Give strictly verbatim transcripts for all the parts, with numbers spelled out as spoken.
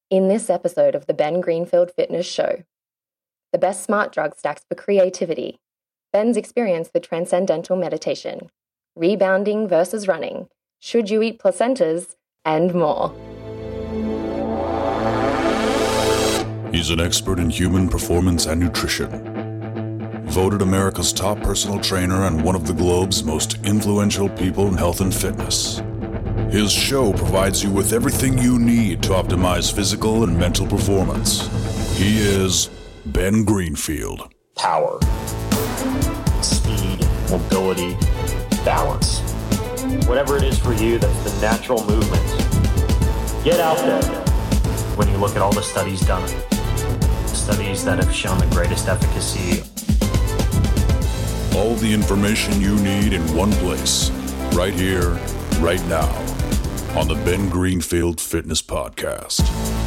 In this episode of the Ben Greenfield Fitness Show, the best smart drug stacks for creativity, Ben's experience with transcendental meditation, rebounding versus running, should you eat placentas, and more. He's an expert in human performance and nutrition. Voted America's top personal trainer and one of the globe's most influential people in health and fitness. His show provides you with everything you need to optimize physical and mental performance. He is Ben Greenfield. Power, speed, mobility, balance. Whatever it is for you, that's the natural movement. Get out there. When you look at all the studies done, studies that have shown the greatest efficacy. All the information you need in one place, right here, right now, on the Ben Greenfield Fitness Podcast.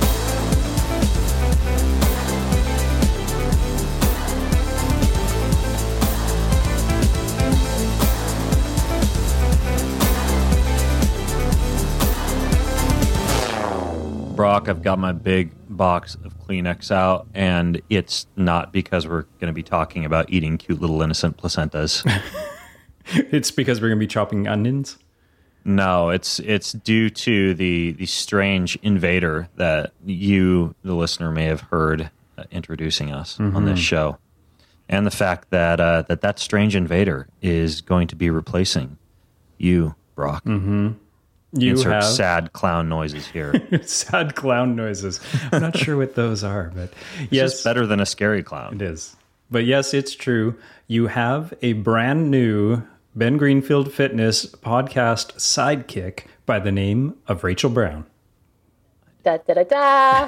Brock, I've got my big box of Kleenex out, and it's not because we're going to be talking about eating cute little innocent placentas. It's because we're going to be chopping onions? No, it's it's due to the, the strange invader that you, the listener, may have heard uh, introducing us mm-hmm. on this show. And the fact that, uh, that that strange invader is going to be replacing you, Brock. Mm-hmm. You Insert have sad clown noises here. Sad clown noises. I'm not sure what those are, but it's yes, just better than a scary clown. It is. But yes, it's true. You have a brand new Ben Greenfield Fitness podcast sidekick by the name of Rachel Brown. Da da da da.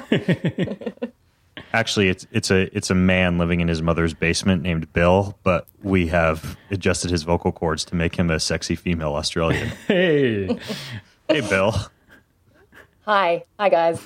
Actually, it's it's a it's a man living in his mother's basement named Bill, but we have adjusted his vocal cords to make him a sexy female Australian. Hey. Hey, Bill. Hi. Hi, guys.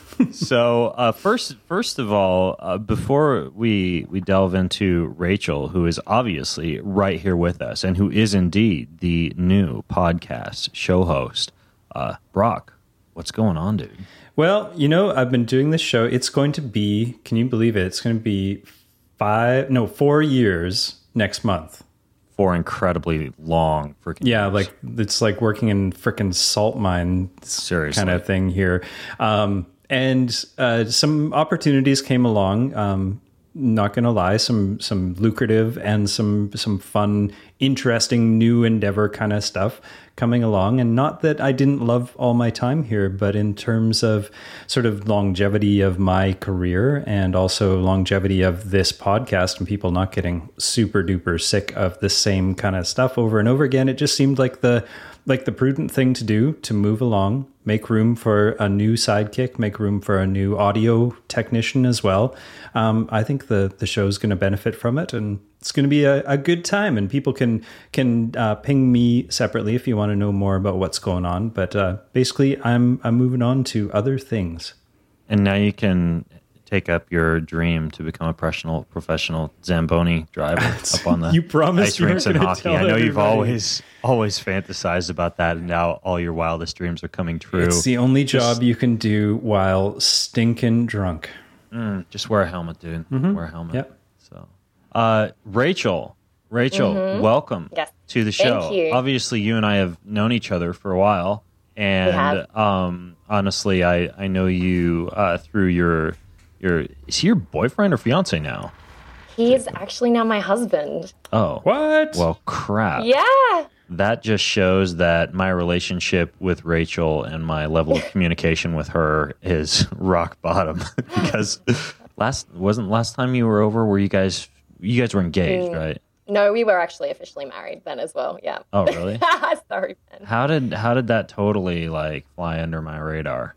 So uh, first, first of all, uh, before we we delve into Rachel, who is obviously right here with us and who is indeed the new podcast show host, uh, Brock, what's going on, dude? Well, you know, I've been doing this show. It's going to be, can you believe it? It's going to be five, no, four years next month. Four incredibly long freaking Yeah, years. like it's like working in freaking salt mine Seriously. kind of thing here. Um, and uh, some opportunities came along. Um, not going to lie, some some lucrative and some some fun, interesting new endeavor kind of stuff coming along. And not that I didn't love all my time here, but in terms of sort of longevity of my career and also longevity of this podcast and people not getting super duper sick of the same kind of stuff over and over again, it just seemed like the like the prudent thing to do to move along, make room for a new sidekick, make room for a new audio technician as well. Um, I think the the show's going to benefit from it, and it's going to be a, a good time. And people can can uh, ping me separately if you want to know more about what's going on. But uh, basically, I'm I'm moving on to other things. And now you can take up your dream to become a professional professional Zamboni driver up on the you promised ice you rinks weren't and gonna hockey. tell I know you've everybody. always always fantasized about that, and now all your wildest dreams are coming true. It's the only job Just- you can do while stinking drunk. Mm, just wear a helmet, dude. Mm-hmm. Wear a helmet. Yep. So, uh, Rachel, Rachel, Mm-hmm. welcome Yes. to the Thank show. you. Obviously, you and I have known each other for a while, and have. um, honestly, I I know you uh, through your your is he your boyfriend or fiance now? He's actually now my husband. Oh, What? well, crap. Yeah. That just shows that my relationship with Rachel and my level of communication with her is rock bottom. Because last wasn't last time you were over, were you guys you guys were engaged, Mm. right? No, we were actually officially married then as well. Yeah. Oh, really? Sorry, Ben. How did how did that totally like fly under my radar?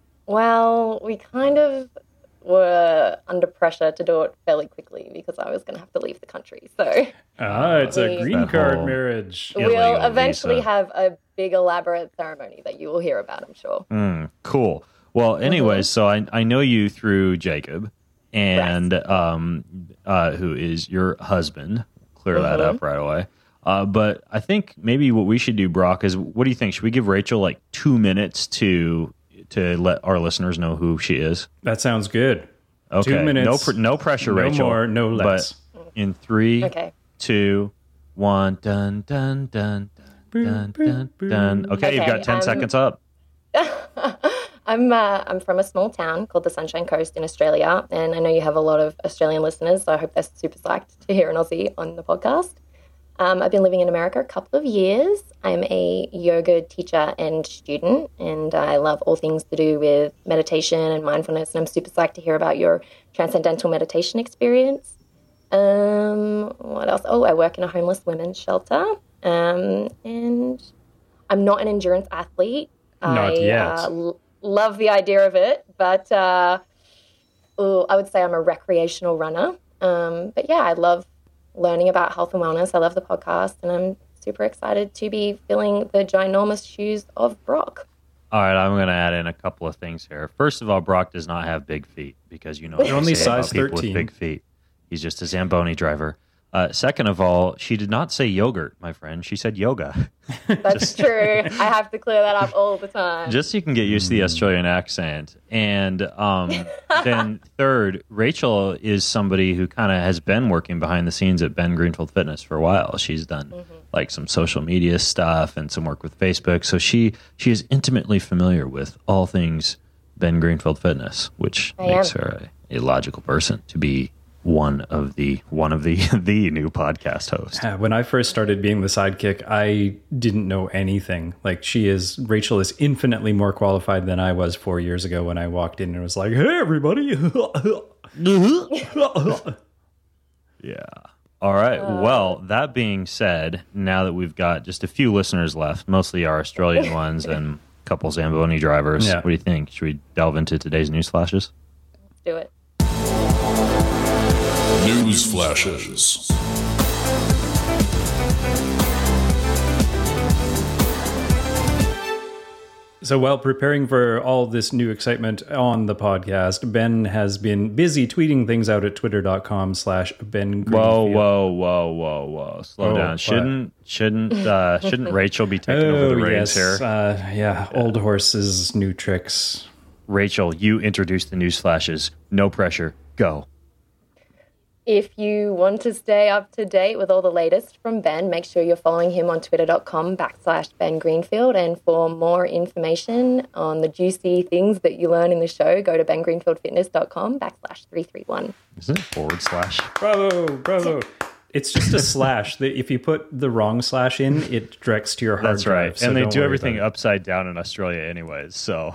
Well, we kind of were under pressure to do it fairly quickly because I was going to have to leave the country. So Ah, it's a We- green That card whole- marriage. Illegal we'll eventually visa. have a big elaborate ceremony that you will hear about, I'm sure. Mm, cool. Well, anyways, so I I know you through Jacob, and um, uh, who is your husband. Clear that up right away. Uh, but I think maybe what we should do, Brock, is what do you think? Should we give Rachel like two minutes to to let our listeners know who she is? That sounds good. Okay. Two minutes. No, pr- no pressure, no Rachel. No more, no less. But in three, Okay. two, one, dun, dun, dun, dun, dun, dun. Okay, Okay, you've got ten um, seconds up. I'm uh, I'm from a small town called the Sunshine Coast in Australia, and I know you have a lot of Australian listeners, so I hope they're super psyched to hear an Aussie on the podcast. Um, I've been living in America a couple of years. I'm a yoga teacher and student, and I love all things to do with meditation and mindfulness, and I'm super psyched to hear about your transcendental meditation experience. Um, what else? Oh, I work in a homeless women's shelter, um, and I'm not an endurance athlete. Not I, yet. Uh, l- love the idea of it, but uh, ooh, I would say I'm a recreational runner. Um, but yeah, I love learning about health and wellness. I love the podcast, and I'm super excited to be filling the ginormous shoes of Brock. All right, I'm going to add in a couple of things here. First of all, Brock does not have big feet because you know what They're they only say about size people with thirteen. big feet. He's just a Zamboni driver. Uh, second of all, she did not say yogurt, my friend. She said yoga. That's true. I have to clear that up all the time. Just so you can get used to the Australian accent. And um, then third, Rachel is somebody who kind of has been working behind the scenes at Ben Greenfield Fitness for a while. She's done mm-hmm. like some social media stuff and some work with Facebook. So she she is intimately familiar with all things Ben Greenfield Fitness, which I makes am. her a, a logical person to be one of the one of the the new podcast hosts. Uh, When I first started being the sidekick, I didn't know anything. Like she is, Rachel is infinitely more qualified than I was four years ago when I walked in and was like, "Hey, everybody!" Yeah. All right. Well, that being said, now that we've got just a few listeners left, mostly our Australian ones and a couple Zamboni drivers, Yeah. what do you think? Should we delve into today's news flashes? Let's do it. News flashes. So while preparing for all this new excitement on the podcast, Ben has been busy tweeting things out at twitter.com slash Ben Whoa, Greenfield. whoa, whoa, whoa, whoa! Slow Oh, down. what? Shouldn't shouldn't uh, shouldn't Rachel be taking over Oh, the reins yes. here? Uh, yeah, old horses, new tricks. Rachel, you introduce the news flashes. No pressure. Go. If you want to stay up to date with all the latest from Ben, make sure you're following him on twitter.com backslash Ben Greenfield. And for more information on the juicy things that you learn in the show, go to bengreenfieldfitness.com backslash 331. Is it forward slash? Bravo, bravo. It's just a slash. The- If you put the wrong slash in, it directs to your hard That's drive. right. so And they don't do worry everything about it. upside down in Australia anyways. So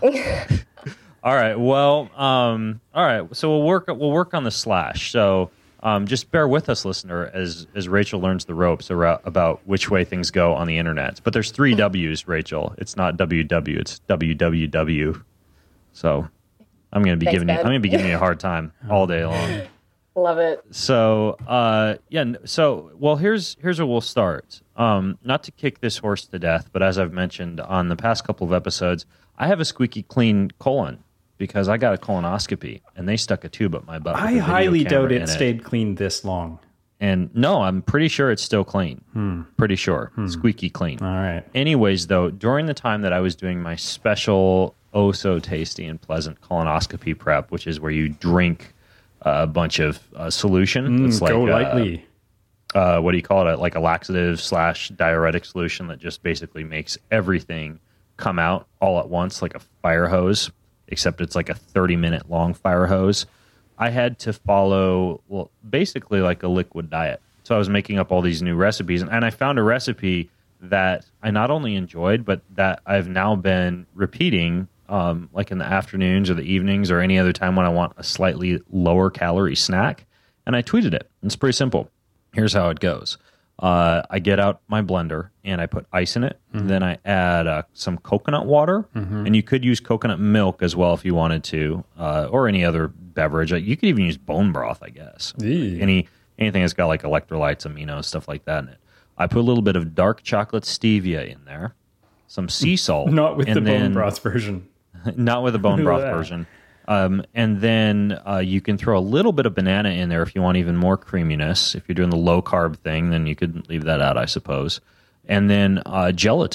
all right. Well, um, all right. So we'll work we'll work on the slash. So um, just bear with us, listener, as as Rachel learns the ropes about, about which way things go on the internet. But there's three W's, Rachel. It's not W W, it's W W W. So I'm gonna be Thanks, giving you Ben. I'm gonna be giving you a hard time all day long. Love it. So, uh, yeah. n- So, well, here's here's where we'll start. Um, not to kick this horse to death, but as I've mentioned on the past couple of episodes, I have a squeaky clean colon because I got a colonoscopy and they stuck a tube up my butt. with a I video highly camera doubt in it stayed clean this long. And no, I'm pretty sure it's still clean. Pretty sure, squeaky clean. All right. Anyways, though, during the time that I was doing my special, oh so tasty and pleasant colonoscopy prep, which is where you drink a bunch of uh, solution. Mm, it's like go uh, lightly. uh, what do you call it? Like a laxative slash diuretic solution that just basically makes everything come out all at once, like a fire hose, except it's like a thirty minute long fire hose. I had to follow, well, basically like a liquid diet. So I was making up all these new recipes, and, and I found a recipe that I not only enjoyed, but that I've now been repeating, um, like in the afternoons or the evenings or any other time when I want a slightly lower calorie snack. And I tweeted it. It's pretty simple. Here's how it goes. Uh, I get out my blender and I put ice in it. Mm-hmm. Then I add uh, some coconut water, Mm-hmm. and you could use coconut milk as well if you wanted to, uh, or any other beverage. You could even use bone broth, I guess. Eee. Any anything that's got like electrolytes, aminos, stuff like that in it. I put a little bit of dark chocolate stevia in there, some sea salt, Not with and the bone then- broth version. not with the bone broth Yeah. version. Um, and then uh, you can throw a little bit of banana in there if you want even more creaminess. If you're doing the low carb thing, then you could leave that out, I suppose. And then uh, gelatin.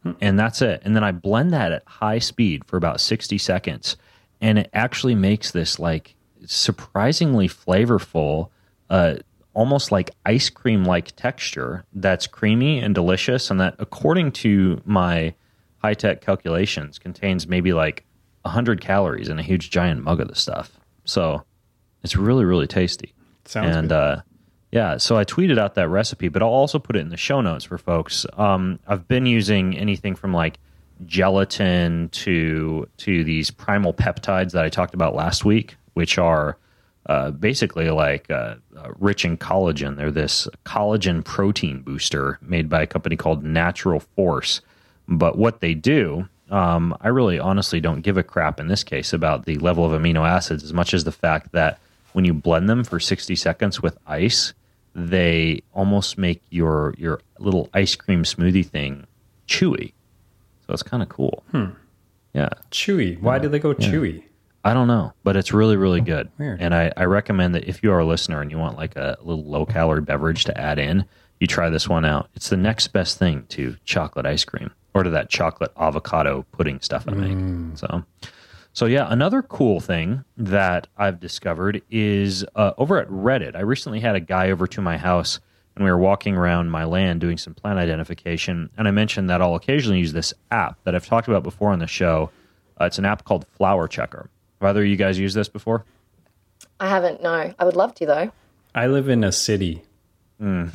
and that's it. And then I blend that at high speed for about sixty seconds, and it actually makes this like surprisingly flavorful, uh, almost like ice cream-like texture that's creamy and delicious, and that, according to my high-tech calculations, contains maybe like one hundred calories in a huge giant mug of the stuff. So it's really, really tasty. Sounds and, good. Uh, yeah, so I tweeted out that recipe, but I'll also put it in the show notes for folks. Um, I've been using anything from like gelatin to to these primal peptides that I talked about last week, which are uh, basically like uh, uh, rich in collagen. They're this collagen protein booster made by a company called Natural Force. But what they do, um, I really honestly don't give a crap in this case about the level of amino acids as much as the fact that when you blend them for sixty seconds with ice, they almost make your your little ice cream smoothie thing chewy. So it's kind of cool. Hmm. Yeah. Chewy. Why do they go Yeah. chewy? I don't know, but it's really, really good. Weird. And I, I recommend that if you are a listener and you want like a little low-calorie beverage to add in, you try this one out. It's the next best thing to chocolate ice cream or to that chocolate avocado pudding stuff I make. Mm. So, so yeah, another cool thing that I've discovered is uh, over at Reddit. I recently had a guy over to my house, and we were walking around my land doing some plant identification, and I mentioned that I'll occasionally use this app that I've talked about before on the show. Uh, it's an app called Flower Checker. Have either of you guys used this before? I haven't, no. I would love to, though. I live in a city. Mm.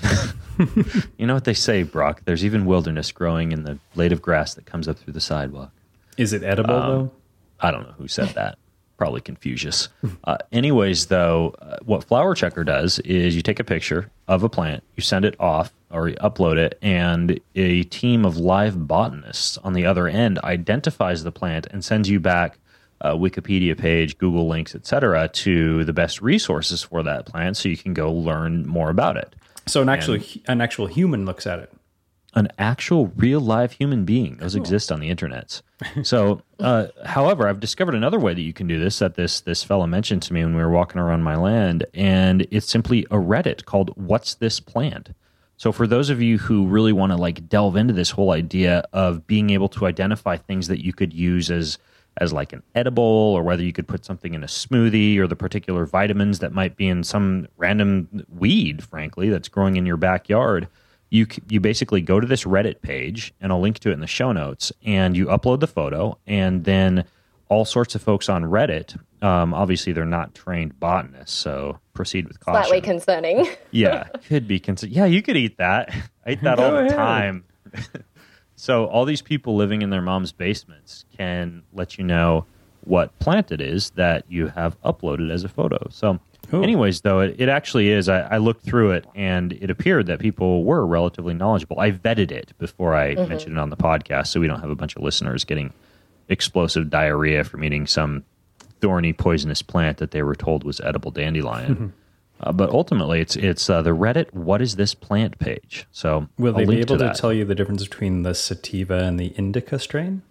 You know what they say, Brock? There's even wilderness growing in the blade of grass that comes up through the sidewalk. Is it edible, Um, though? I don't know who said that. Probably Confucius. Uh, anyways, though, uh, what Flower Checker does is you take a picture of a plant, you send it off or you upload it, and a team of live botanists on the other end identifies the plant and sends you back a Wikipedia page, Google links, et cetera, to the best resources for that plant so you can go learn more about it. So an actual an actual human looks at it. An actual real live human being. Those cool. exist on the internets. So, uh, however, I've discovered another way that you can do this that this this fella mentioned to me when we were walking around my land, and it's simply a Reddit called What's This Plant? So for those of you who really want to like delve into this whole idea of being able to identify things that you could use as as like an edible, or whether you could put something in a smoothie, or the particular vitamins that might be in some random weed, frankly, that's growing in your backyard, you you basically go to this Reddit page, and I'll link to it in the show notes, and you upload the photo, and then all sorts of folks on Reddit, um, obviously they're not trained botanists, so proceed with caution. Slightly concerning. Yeah, could be concerning. Yeah, you could eat that. I eat that all the time. So all these people living in their mom's basements can let you know what plant it is that you have uploaded as a photo. So cool. Anyways, though, it, it actually is. I, I looked through it, and it appeared that people were relatively knowledgeable. I vetted it before I mm-hmm. mentioned it on the podcast, so we don't have a bunch of listeners getting explosive diarrhea from eating some thorny, poisonous plant that they were told was edible dandelion. Mm-hmm. Uh, but ultimately, it's it's uh, the Reddit What Is This Plant page. So will they I'll be able to, to tell you the difference between the sativa and the indica strain?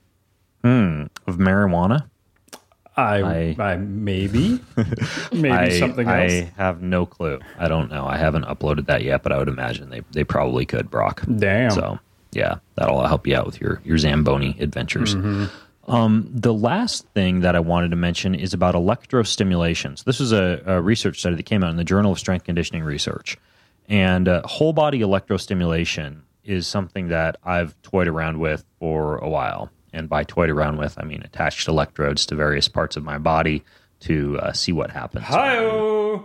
Mm, of marijuana? I, I, I maybe. maybe I, something else. I have no clue. I don't know. I haven't uploaded that yet, but I would imagine they, they probably could, Brock. Damn. So, yeah, that'll help you out with your, your Zamboni adventures. Mm-hmm. Um, the last thing that I wanted to mention is about electrostimulation. So this is a, a research study that came out in the Journal of Strength Conditioning Research. And uh, whole body electrostimulation is something that I've toyed around with for a while. And by toyed around with, I mean attached electrodes to various parts of my body to uh, see what happens. Hi-oh!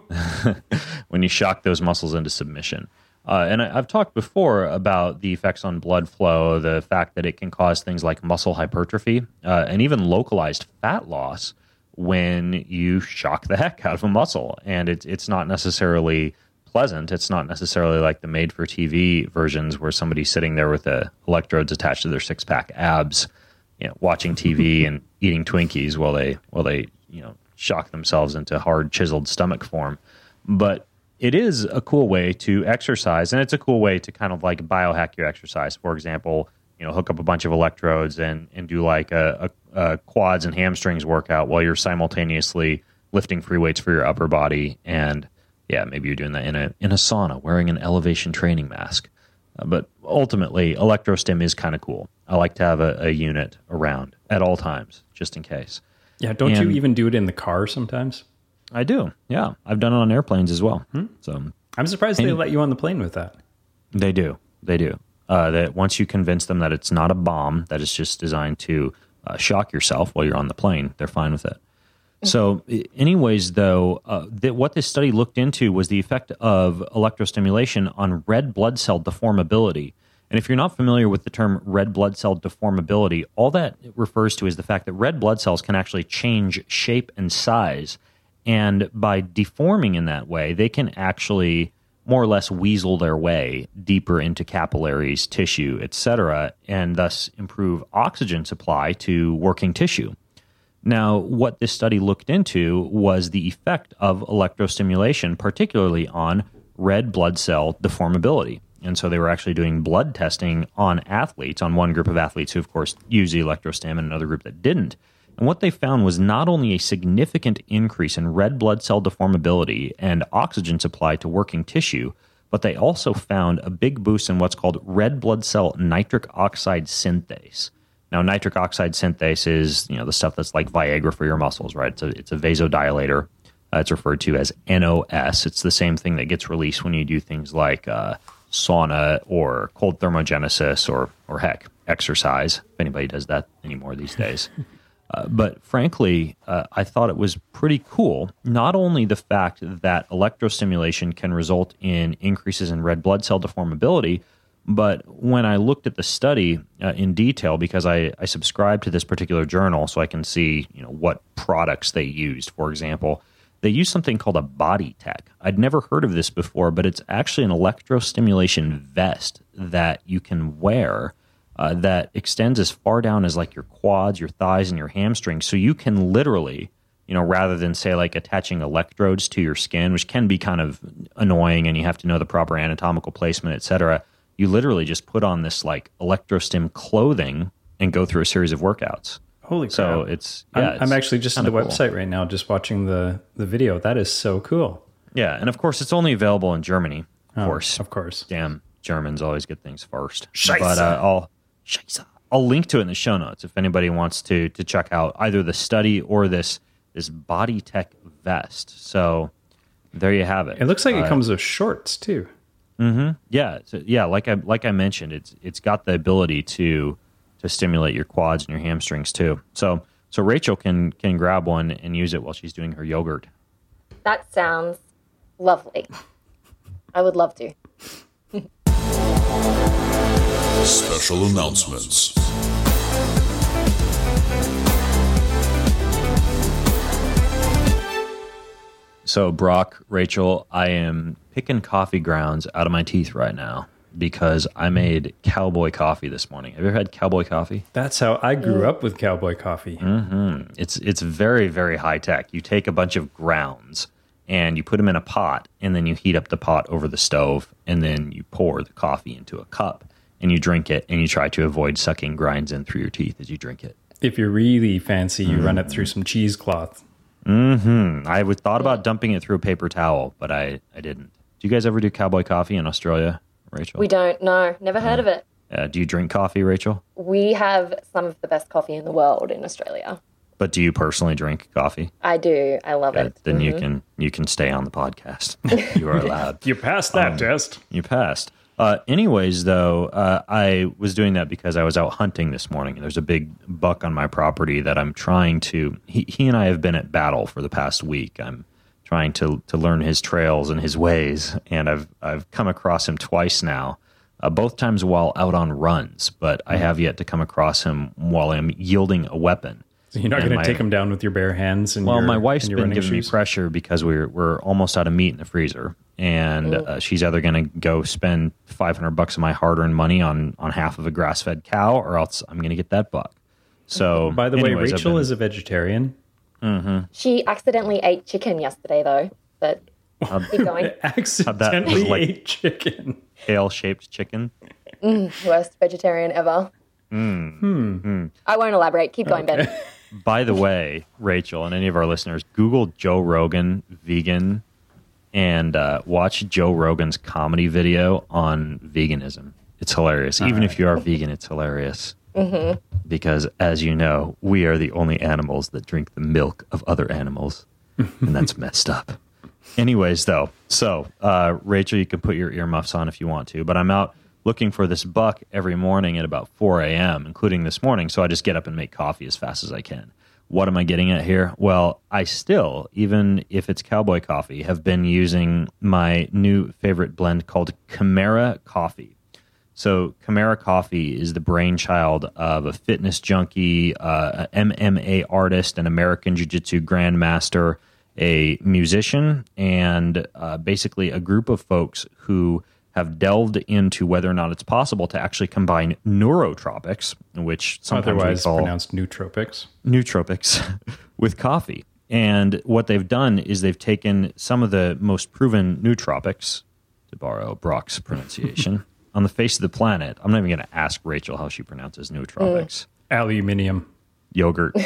When you shock those muscles into submission. Uh, and I, I've talked before about the effects on blood flow, the fact that it can cause things like muscle hypertrophy, uh, and even localized fat loss when you shock the heck out of a muscle. And it's it's not necessarily pleasant. It's not necessarily like the made-for-T V versions where somebody's sitting there with the electrodes attached to their six-pack abs, you know, watching T V and eating Twinkies while they while they you know shock themselves into hard chiseled stomach form. But it is a cool way to exercise, and it's a cool way to kind of like biohack your exercise. For example, you know, hook up a bunch of electrodes and, and do like a, a, a quads and hamstrings workout while you're simultaneously lifting free weights for your upper body. And yeah, maybe you're doing that in a in a sauna wearing an elevation training mask. Uh, but ultimately, electrostim is kind of cool. I like to have a, a unit around at all times, just in case. Yeah, don't And- you even do it in the car sometimes? I do. Yeah, I've done it on airplanes as well. Hmm? So I'm surprised they let you on the plane with that. they do. They do. Uh, that once you convince them that it's not a bomb, that it's just designed to uh, shock yourself while you're on the plane, they're fine with it. So, i- anyways, though, uh, that what this study looked into was the effect of electrostimulation on red blood cell deformability. And if you're not familiar with the term red blood cell deformability, all that it refers to is the fact that red blood cells can actually change shape and size. And by deforming in that way, they can actually more or less weasel their way deeper into capillaries, tissue, et cetera, and thus improve oxygen supply to working tissue. Now, what this study looked into was the effect of electrostimulation, particularly on red blood cell deformability. And so they were actually doing blood testing on athletes, on one group of athletes who, of course, used the electrostim and another group that didn't. And what they found was not only a significant increase in red blood cell deformability and oxygen supply to working tissue, but they also found a big boost in what's called red blood cell nitric oxide synthase. Now, nitric oxide synthase is, you know, the stuff that's like Viagra for your muscles, right? It's a, it's a vasodilator. Uh, it's referred to as N O S. It's the same thing that gets released when you do things like uh, sauna or cold thermogenesis or, or heck, exercise, if anybody does that anymore these days. Uh, but frankly, uh, I thought it was pretty cool. Not only the fact that electrostimulation can result in increases in red blood cell deformability, but when I looked at the study uh, in detail, because I, I subscribe to this particular journal so I can see, you know, what products they used. For example, they used something called a body tech. I'd never heard of this before, but it's actually an electrostimulation vest that you can wear Uh, that extends as far down as like your quads, your thighs, and your hamstrings. So you can literally, you know, rather than say like attaching electrodes to your skin, which can be kind of annoying and you have to know the proper anatomical placement, et cetera, you literally just put on this like electrostim clothing and go through a series of workouts. Holy crap. So it's, yeah, I'm, it's I'm actually just on the kinda cool. website right now, just watching the, the video. That is so cool. Yeah. And of course, it's only available in Germany. Of Oh, course. Of course. Damn, Germans always get things first. Scheiße. But uh, I'll, Scheiße. I'll link to it in the show notes if anybody wants to to check out either the study or this this body tech vest. So there you have it. It looks like Uh, it comes with shorts too. Yeah, so, yeah. Like I like I mentioned, it's it's got the ability to to stimulate your quads and your hamstrings too. So so Rachel can can grab one and use it while she's doing her yogurt. That sounds lovely. I would love to. Special announcements. So Brock, Rachel, I am picking coffee grounds out of my teeth right now because I made cowboy coffee this morning. Have you ever had cowboy coffee? That's how I grew up with cowboy coffee. It's it's very, very high tech. You take a bunch of grounds and you put them in a pot, and then you heat up the pot over the stove, and then you pour the coffee into a cup, and you drink it, and you try to avoid sucking grinds in through your teeth as you drink it. If you're really fancy, you run it through some cheesecloth. Mm-hmm. I would thought about dumping it through a paper towel, but I, I didn't. Do you guys ever do cowboy coffee in Australia, Rachel? We don't know. Never heard of it. Uh, do you drink coffee, Rachel? We have some of the best coffee in the world in Australia. But do you personally drink coffee? I do. I love Good. it. Then you can you can stay on the podcast. You are allowed. You passed that test. You passed. Uh, anyways, though, uh, I was doing that because I was out hunting this morning. There's a big buck on my property that I'm trying to. He, he and I have been at battle for the past week. I'm trying to to learn his trails and his ways, and I've I've come across him twice now. Uh, both times while out on runs, but I have yet to come across him while I'm yielding a weapon. So you're not And going my- to take them down with your bare hands. And Well, your, my wife's and your been running giving shoes? me pressure because we're we're almost out of meat in the freezer, and uh, she's either going to go spend five hundred bucks of my hard-earned money on on half of a grass-fed cow, or else I'm going to get that buck. So, By the way, anyways, I've Rachel been- is a vegetarian. She accidentally ate chicken yesterday, though. But keep going. Accidentally like- ate chicken. kale-shaped chicken. Worst vegetarian ever. Hmm. I won't elaborate. Keep going, Ben. By the way, Rachel and any of our listeners, Google Joe Rogan vegan and uh, watch Joe Rogan's comedy video on veganism. It's hilarious. Even if you are vegan, it's hilarious. Mm-hmm. Because, as you know, we are the only animals that drink the milk of other animals, and that's messed up. Anyways, though, so, uh, Rachel, you can put your earmuffs on if you want to, but I'm out looking for this buck every morning at about four a.m., including this morning, so I just get up and make coffee as fast as I can. What am I getting at here? Well, I still, even if it's cowboy coffee, have been using my new favorite blend called Chimera Coffee. So Chimera Coffee is the brainchild of a fitness junkie, uh, an M M A artist, an American Jiu-Jitsu grandmaster, a musician, and uh, basically a group of folks who have delved into whether or not it's possible to actually combine neurotropics, which sometimes otherwise we call pronounced nootropics, nootropics, with coffee. And what they've done is they've taken some of the most proven nootropics, to borrow Brock's pronunciation, on the face of the planet. I'm not even going to ask Rachel how she pronounces nootropics. Mm. Aluminium. Yogurt.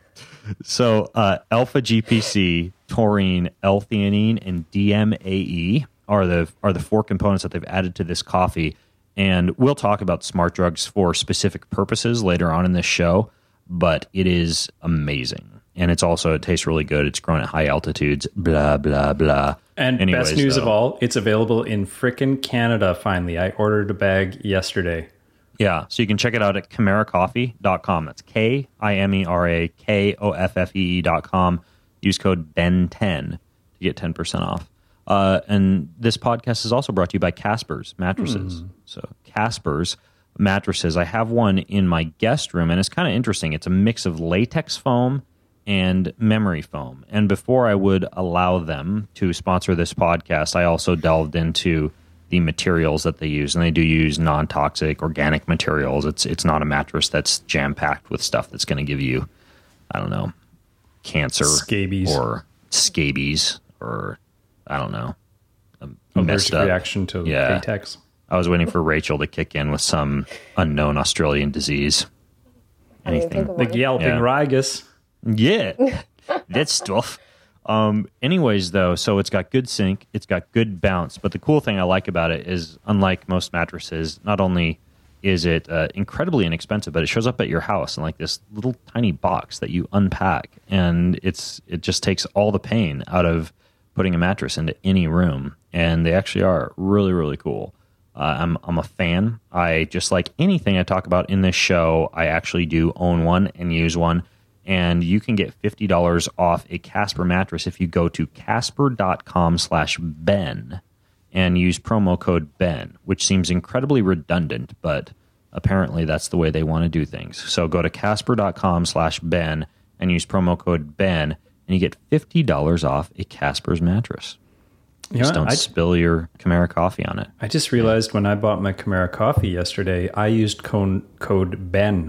So uh, alpha G P C, taurine, L-theanine, and D M A E are the are the four components that they've added to this coffee. And we'll talk about smart drugs for specific purposes later on in this show, but it is amazing. And it's also, it tastes really good. It's grown at high altitudes, blah, blah, blah. And Anyways, best news though, of all, it's available in frickin' Canada finally. I ordered a bag yesterday. Yeah, so you can check it out at chimera coffee dot com. That's K I M E R A K O F F E E dot com. Use code B E N ten to get ten percent off. Uh, and this podcast is also brought to you by Casper's Mattresses. Mm. So Casper's Mattresses, I have one in my guest room, and it's kind of interesting. It's a mix of latex foam and memory foam. And before I would allow them to sponsor this podcast, I also delved into the materials that they use, and they do use non-toxic organic materials. It's it's not a mattress that's jam-packed with stuff that's going to give you, I don't know, cancer scabies or scabies or I don't know, a messed up reaction to yeah. latex. I was waiting for Rachel to kick in with some unknown Australian disease. Anything like yelping yeah. Rigus. Yeah, that stuff. Um, anyways, though, so it's got good sink, it's got good bounce, but the cool thing I like about it is, unlike most mattresses, not only is it uh, incredibly inexpensive, but it shows up at your house in like this little tiny box that you unpack, and it's it just takes all the pain out of putting a mattress into any room, and they actually are really, really cool. Uh, I'm I'm a fan. I just like anything I talk about in this show, I actually do own one and use one. And you can get fifty dollars off a Casper mattress if you go to casper.com slash Ben and use promo code Ben, which seems incredibly redundant, but apparently that's the way they want to do things. So go to casper.com slash Ben and use promo code Ben, and you get fifty dollars off a Casper's mattress. You just know, don't I, spill your Chimera coffee on it. I just realized when I bought my Chimera coffee yesterday, I used code, code Ben,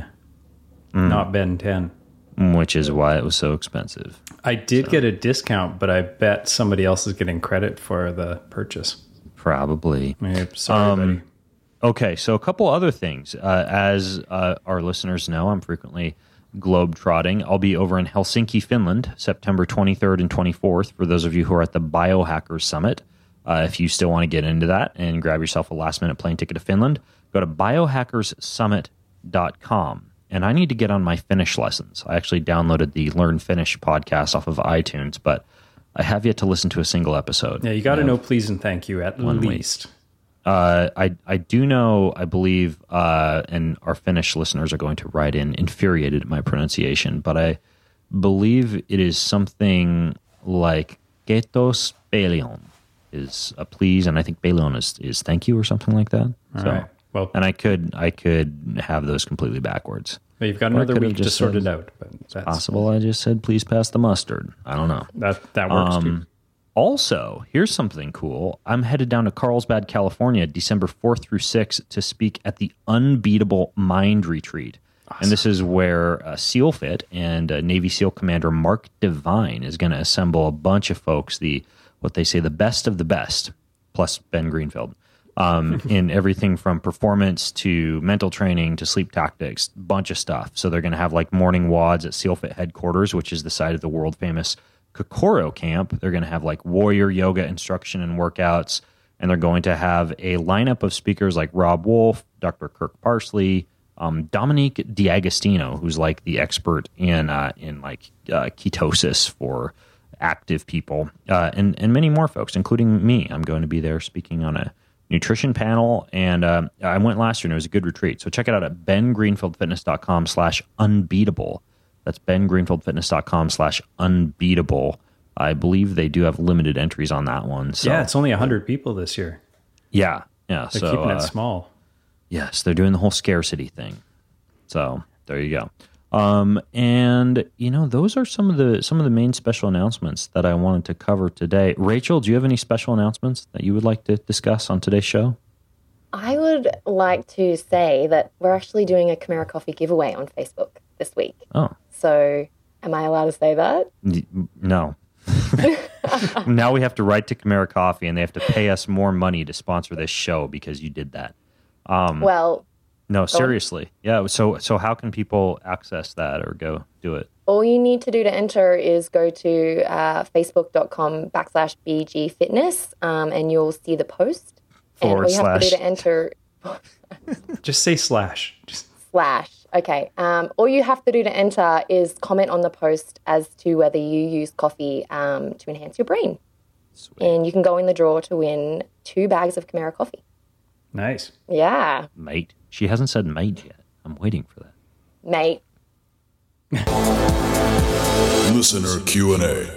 mm. not Ben ten. Which is why it was so expensive. I did so. get a discount, but I bet somebody else is getting credit for the purchase. Probably. Yeah, sorry, um, buddy. Okay, so a couple other things. Uh, as uh, our listeners know, I'm frequently globe-trotting. I'll be over in Helsinki, Finland, September twenty-third and twenty-fourth, for those of you who are at the Biohackers Summit. Uh, if you still want to get into that and grab yourself a last-minute plane ticket to Finland, go to biohackers summit dot com. And I need to get on my Finnish lessons. I actually downloaded the Learn Finnish podcast off of iTunes, but I have yet to listen to a single episode. Yeah, you got to know please and thank you at least. Uh, I I do know, I believe, uh, and our Finnish listeners are going to write in infuriated at my pronunciation, but I believe it is something like Ketos Pelion is a please, and I think Pelion is, is thank you or something like that. All so, right. Well, and I could I could have those completely backwards. Well, you've got another week to sort it out. But it's possible I just said, please pass the mustard. I don't know. That that works um, too. Also, here's something cool. I'm headed down to Carlsbad, California, December fourth through sixth to speak at the Unbeatable Mind Retreat. Awesome. And this is where uh, SEALFIT and uh, Navy SEAL Commander Mark Devine is going to assemble a bunch of folks, the what they say the best of the best, plus Ben Greenfield. Um, in everything from performance to mental training to sleep tactics, bunch of stuff. So they're going to have like morning WODs at SEALFIT headquarters, which is the site of the world famous Kokoro camp. They're going to have like warrior yoga instruction and workouts, and they're going to have a lineup of speakers like Rob Wolf, Doctor Kirk Parsley, um, Dominique D'Agostino, who's like the expert in uh, in like uh, ketosis for active people, uh, and and many more folks, including me. I'm going to be there speaking on a nutrition panel, and uh, I went last year, and it was a good retreat. So check it out at ben greenfield fitness dot com slash unbeatable. That's ben greenfield fitness dot com slash unbeatable. I believe they do have limited entries on that one. So. Yeah, it's only one hundred people this year. Yeah, yeah. They're so, keeping it uh, small. Yes, they're doing the whole scarcity thing. So there you go. Um, and you know, those are some of the some of the main special announcements that I wanted to cover today. Rachel, do you have any special announcements that you would like to discuss on today's show? I would like to say that we're actually doing a Chimera Coffee giveaway on Facebook this week. Oh. So am I allowed to say that? No. Now we have to write to Chimera Coffee, and they have to pay us more money to sponsor this show because you did that. Um, well, no, seriously. Yeah. So, so how can people access that or go do it? All you need to do to enter is go to uh, facebook.com backslash BG Fitness, um, and you'll see the post. Forward and all you have slash. to do to enter... Just say slash. Just... Slash. Okay. Um, all you have to do to enter is comment on the post as to whether you use coffee um, to enhance your brain. Sweet. And you can go in the draw to win two bags of Chimera Coffee. Nice. Yeah. Mate. She hasn't said mate yet. I'm waiting for that. Mate. Listener Q and A.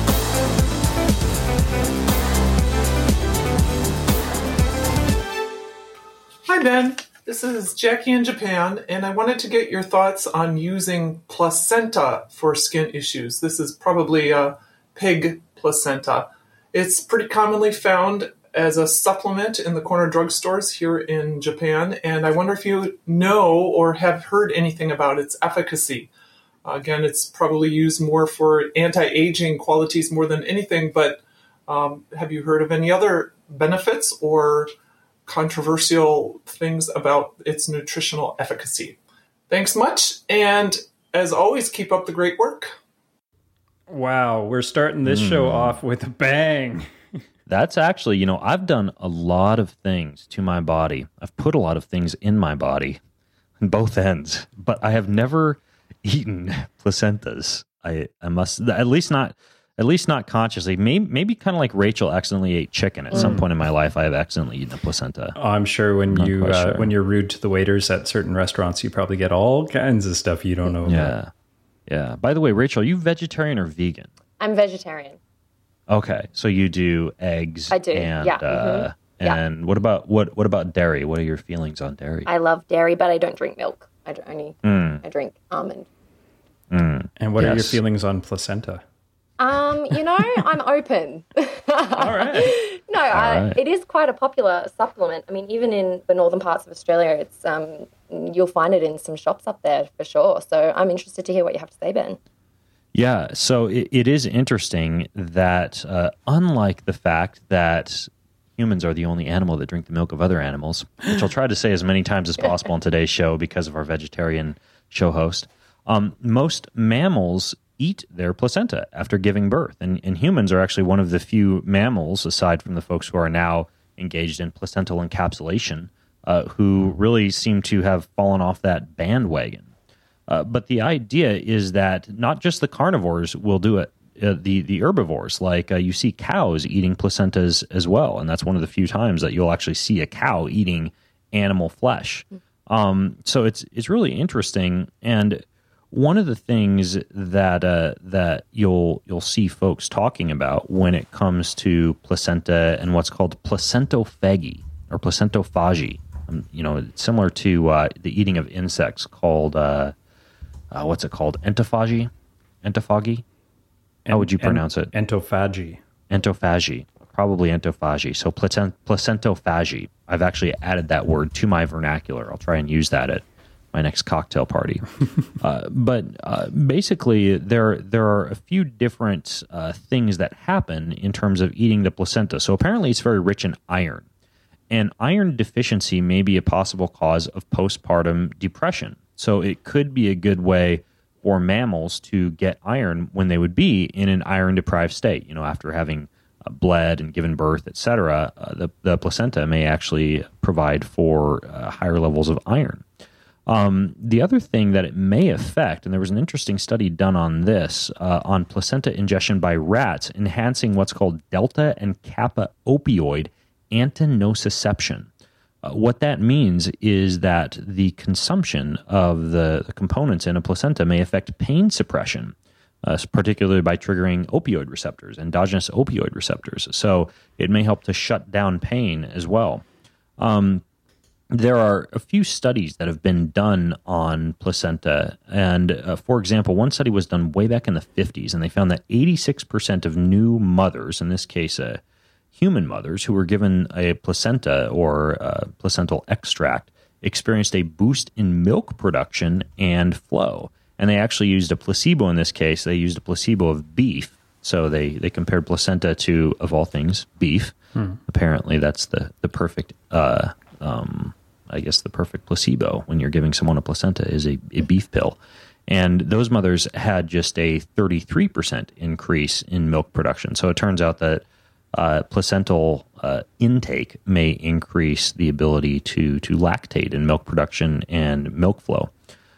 Hi, Ben. This is Jackie in Japan, and I wanted to get your thoughts on using placenta for skin issues. This is probably a pig placenta. It's pretty commonly found as a supplement in the corner drugstores here in Japan, and I wonder if you know or have heard anything about its efficacy. Uh, again, it's probably used more for anti-aging qualities more than anything, but um, have you heard of any other benefits or controversial things about its nutritional efficacy? Thanks much, and as always, keep up the great work. Wow, we're starting this mm. show off with a bang. That's actually, you know, I've done a lot of things to my body. I've put a lot of things in my body, on both ends, but I have never eaten placentas. I, I must, at least not, at least not consciously. Maybe, maybe kind of like Rachel accidentally ate chicken. At mm. some point in my life, I have accidentally eaten a placenta. Oh, I'm sure when I'm you uh, sure. when you're rude to the waiters at certain restaurants, you probably get all kinds of stuff you don't know Yeah, about. yeah. By the way, Rachel, are you vegetarian or vegan? I'm vegetarian. Okay, so you do eggs. I do, And, yeah. Uh, mm-hmm. yeah. And what about what? What about dairy? What are your feelings on dairy? I love dairy, but I don't drink milk. I don't, only Mm. I drink almond. Mm. And what Yes. are your feelings on placenta? Um, you know, I'm open. All right. No, I, right. it is quite a popular supplement. I mean, even in the northern parts of Australia, it's um, you'll find it in some shops up there for sure. So I'm interested to hear what you have to say, Ben. Yeah, so it, it is interesting that uh, unlike the fact that humans are the only animal that drink the milk of other animals, which I'll try to say as many times as possible in today's show because of our vegetarian show host, um, most mammals eat their placenta after giving birth. And, and humans are actually one of the few mammals, aside from the folks who are now engaged in placental encapsulation, uh, who really seem to have fallen off that bandwagon. Uh, but the idea is that not just the carnivores will do it, uh, the, the herbivores, like uh, you see cows eating placentas as well. And that's one of the few times that you'll actually see a cow eating animal flesh. Um, so it's it's really interesting. And one of the things that uh, that you'll you'll see folks talking about when it comes to placenta and what's called placentophagy or placentophagy, um, you know, it's similar to uh, the eating of insects called uh, uh, what's it called? Entophagy, entophagy. How would you pronounce it? Entophagy. Entophagy. Probably entophagy. So placent- placentophagy. I've actually added that word to my vernacular. I'll try and use that at my next cocktail party. uh, but uh, basically, there there are a few different uh, things that happen in terms of eating the placenta. So apparently, it's very rich in iron, and iron deficiency may be a possible cause of postpartum depression. So it could be a good way for mammals to get iron when they would be in an iron-deprived state. You know, after having uh, bled and given birth, et cetera, uh, the, the placenta may actually provide for uh, higher levels of iron. Um, the other thing that it may affect, and there was an interesting study done on this, uh, on placenta ingestion by rats, enhancing what's called delta and kappa opioid antinociception. Uh, what that means is that the consumption of the, the components in a placenta may affect pain suppression, uh, particularly by triggering opioid receptors, endogenous opioid receptors. So it may help to shut down pain as well. Um, There are a few studies that have been done on placenta. And uh, for example, one study was done way back in the fifties, and they found that eighty-six percent of new mothers, in this case, uh, human mothers, who were given a placenta or uh, placental extract, experienced a boost in milk production and flow. And they actually used a placebo in this case. They used a placebo of beef. So they, they compared placenta to, of all things, beef. Hmm. Apparently, that's the, the perfect... Uh, um, I guess the perfect placebo when you're giving someone a placenta is a, a beef pill. And those mothers had just a thirty-three percent increase in milk production. So it turns out that uh, placental uh, intake may increase the ability to, to lactate in milk production and milk flow.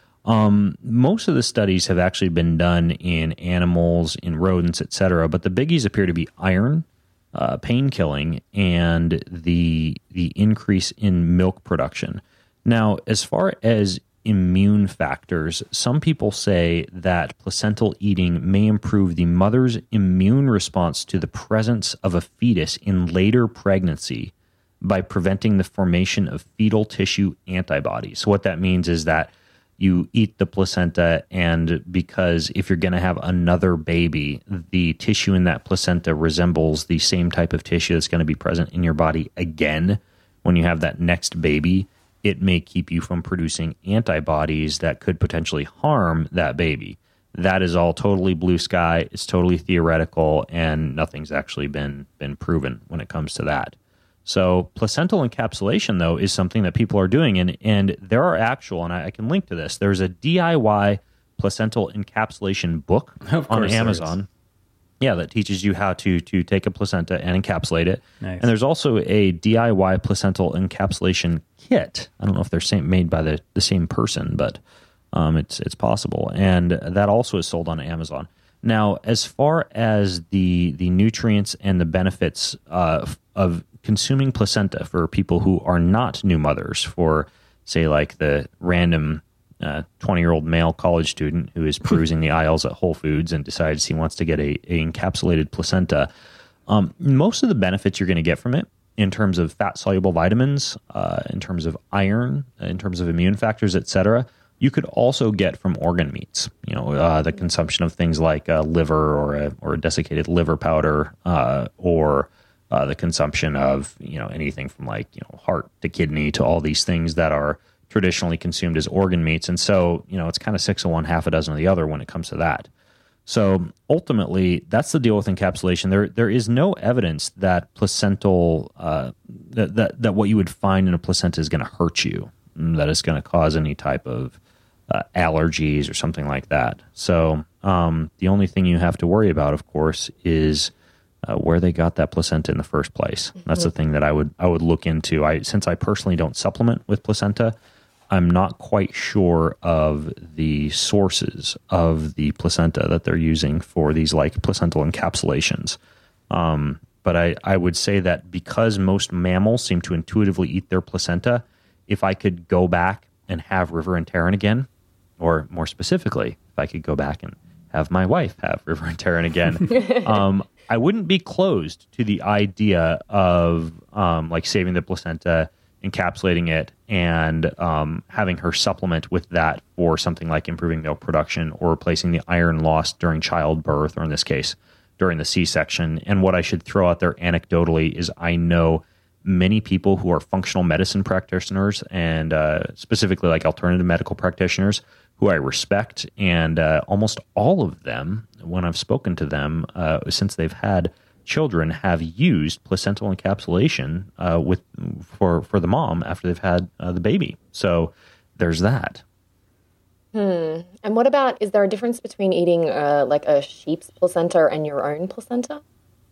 Um, most of the studies have actually been done in animals, in rodents, et cetera, but the biggies appear to be iron, Uh, pain killing, and the the increase in milk production. Now, as far as immune factors, some people say that placental eating may improve the mother's immune response to the presence of a fetus in later pregnancy by preventing the formation of fetal tissue antibodies. So what that means is that you eat the placenta, and because if you're going to have another baby, the tissue in that placenta resembles the same type of tissue that's going to be present in your body again when you have that next baby, it may keep you from producing antibodies that could potentially harm that baby. That is all totally blue sky. It's totally theoretical, and nothing's actually been been proven when it comes to that. So placental encapsulation, though, is something that people are doing, and, and there are actual, and I, I can link to this, there's a D I Y placental encapsulation book on Amazon. Yeah, that teaches you how to to take a placenta and encapsulate it. Nice. And there's also a D I Y placental encapsulation kit. I don't know if they're same, made by the, the same person, but um, it's it's possible. And that also is sold on Amazon. Now, as far as the the nutrients and the benefits uh, of consuming placenta for people who are not new mothers, for, say, like the random twenty-year-old uh, male college student who is perusing the aisles at Whole Foods and decides he wants to get a, a encapsulated placenta, um, most of the benefits you're going to get from it in terms of fat-soluble vitamins, uh, in terms of iron, in terms of immune factors, et cetera, you could also get from organ meats. You know, uh, the consumption of things like uh, liver or a, or a desiccated liver powder, uh, or uh, the consumption of, you know, anything from like, you know, heart to kidney to all these things that are traditionally consumed as organ meats. And so, you know, it's kind of six of one, half a dozen of the other when it comes to that. So ultimately, that's the deal with encapsulation. There, there is no evidence that placental, uh, that, that, that what you would find in a placenta is going to hurt you, that it's going to cause any type of uh, allergies or something like that. So um, the only thing you have to worry about, of course, is uh, where they got that placenta in the first place. Mm-hmm. That's the thing that I would I would look into. I since I personally don't supplement with placenta, I'm not quite sure of the sources of the placenta that they're using for these like placental encapsulations. Um, but I, I would say that because most mammals seem to intuitively eat their placenta, if I could go back and have River and Terran again, or more specifically, if I could go back and have my wife have River and Terran again, um, I wouldn't be closed to the idea of um, like saving the placenta, encapsulating it, and um, having her supplement with that for something like improving milk production or replacing the iron lost during childbirth, or in this case, during the C-section. And what I should throw out there anecdotally is I know many people who are functional medicine practitioners and uh, specifically like alternative medical practitioners who I respect, and uh, almost all of them, when I've spoken to them uh, since they've had children, have used placental encapsulation uh, with for for the mom after they've had uh, the baby. So there's that. Hmm. And what about, is there a difference between eating uh, like a sheep's placenta and your own placenta?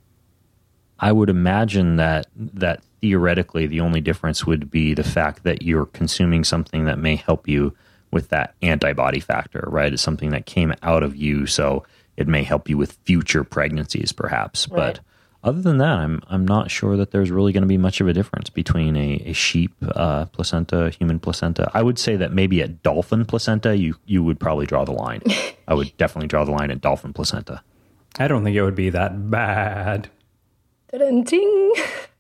I would imagine that that theoretically the only difference would be the fact that you're consuming something that may help you with that antibody factor, right? It's something that came out of you, so it may help you with future pregnancies, perhaps. Right. But other than that, I'm I'm not sure that there's really going to be much of a difference between a, a sheep uh, placenta, human placenta. I would say that maybe at dolphin placenta, you you would probably draw the line. I would definitely draw the line at dolphin placenta. I don't think it would be that bad. Da-dun-ting.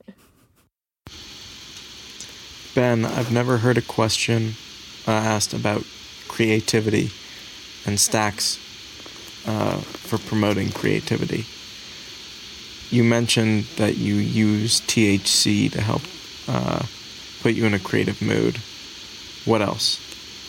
Ben, I've never heard a question uh, asked about creativity and stacks uh, for promoting creativity. You mentioned that you use T H C to help uh, put you in a creative mood. What else?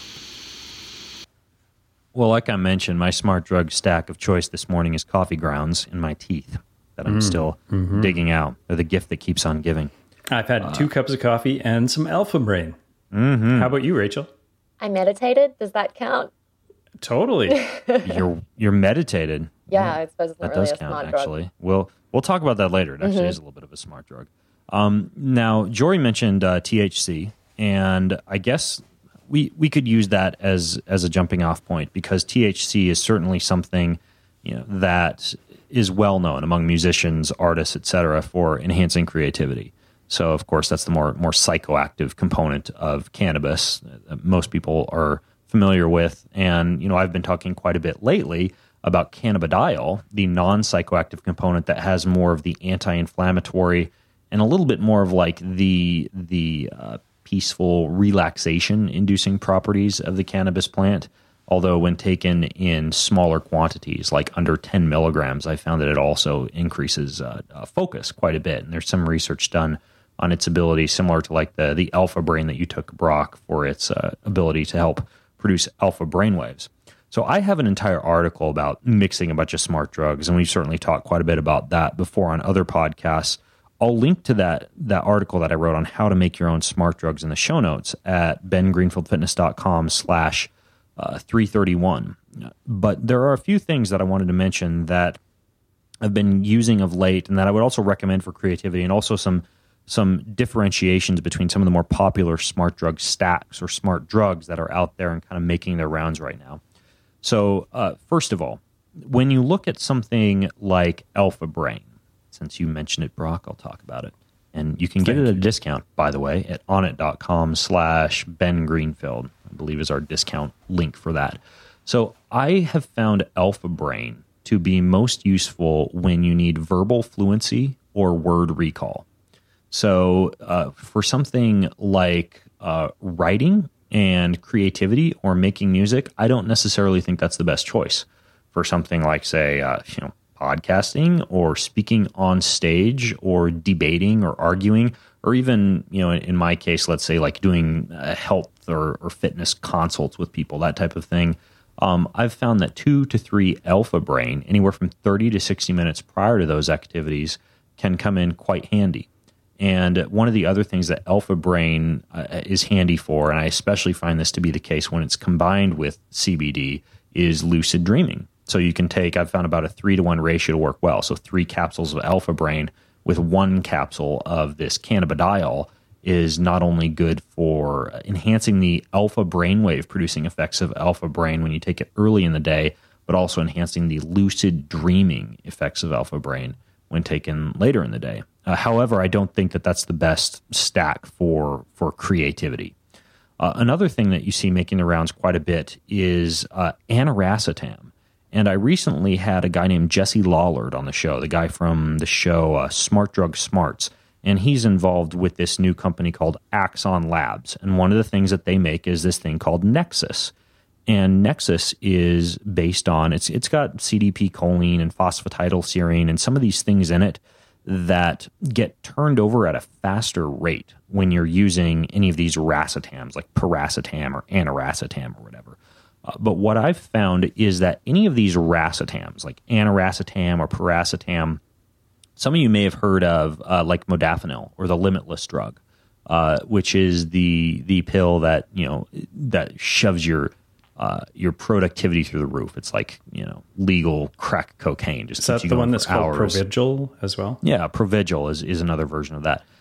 Well, like I mentioned, my smart drug stack of choice this morning is coffee grounds in my teeth that I'm mm. still mm-hmm. digging out. They're the gift that keeps on giving. I've had uh, two cups of coffee and some Alpha Brain. Mm-hmm. How about you, Rachel? I meditated. Does that count? Totally. you're you're meditated. Yeah, I suppose it's not that really does a count, smart actually. drug. We'll we'll talk about that later. It actually mm-hmm. is a little bit of a smart drug. Um, now, Jory mentioned uh, T H C, and I guess we we could use that as as a jumping off point, because T H C is certainly something, you know, that is well known among musicians, artists, et cetera, for enhancing creativity. So, of course, that's the more more psychoactive component of cannabis that most people are familiar with. And, you know, I've been talking quite a bit lately about cannabidiol, the non-psychoactive component that has more of the anti-inflammatory and a little bit more of like the the uh, peaceful relaxation-inducing properties of the cannabis plant. Although when taken in smaller quantities, like under ten milligrams, I found that it also increases uh, uh, focus quite a bit. And there's some research done on its ability, similar to like the, the alpha brain that you took, Brock, for its uh, ability to help produce alpha brainwaves. So I have an entire article about mixing a bunch of smart drugs, and we've certainly talked quite a bit about that before on other podcasts. I'll link to that that article that I wrote on how to make your own smart drugs in the show notes at bengreenfieldfitness.com slash 331. But there are a few things that I wanted to mention that I've been using of late and that I would also recommend for creativity, and also some some differentiations between some of the more popular smart drug stacks or smart drugs that are out there and kind of making their rounds right now. So uh, first of all, when you look at something like Alpha Brain, since you mentioned it, Brock, I'll talk about it. And you can get Thank it at a discount, by the way, at onnit.com slash Ben Greenfield, I believe is our discount link for that. So I have found Alpha Brain to be most useful when you need verbal fluency or word recall. So uh, for something like uh, writing and creativity or making music, I don't necessarily think that's the best choice. For something like, say, uh, you know, podcasting or speaking on stage or debating or arguing, or even, you know, in, in my case, let's say like doing uh, health or, or fitness consults with people, that type of thing. Um, I've found that two to three Alpha Brain, anywhere from thirty to sixty minutes prior to those activities, can come in quite handy. And one of the other things that Alpha Brain uh, is handy for, and I especially find this to be the case when it's combined with C B D, is lucid dreaming. So you can take, I've found about a three to one ratio to work well. So three capsules of Alpha Brain with one capsule of this cannabidiol is not only good for enhancing the alpha brainwave producing effects of Alpha Brain when you take it early in the day, but also enhancing the lucid dreaming effects of Alpha Brain when taken later in the day. Uh, however, I don't think that that's the best stack for, for creativity. Uh, another thing that you see making the rounds quite a bit is uh, aniracetam. And I recently had a guy named Jesse Lawlord on the show, the guy from the show uh, Smart Drug Smarts. And he's involved with this new company called Axon Labs. And one of the things that they make is this thing called Nexus. And Nexus is based on, it's it's got C D P choline and phosphatidylserine and some of these things in it that get turned over at a faster rate when you're using any of these racetams, like piracetam or aniracetam or whatever. Uh, but what I've found is that any of these racetams, like aniracetam or piracetam, some of you may have heard of uh, like modafinil or the Limitless drug, uh, which is the the pill that, you know, that shoves your uh, your productivity through the roof. It's like, you know, legal crack cocaine. Just is that the one that's called Provigil as well? Yeah, Provigil is, is another version of that.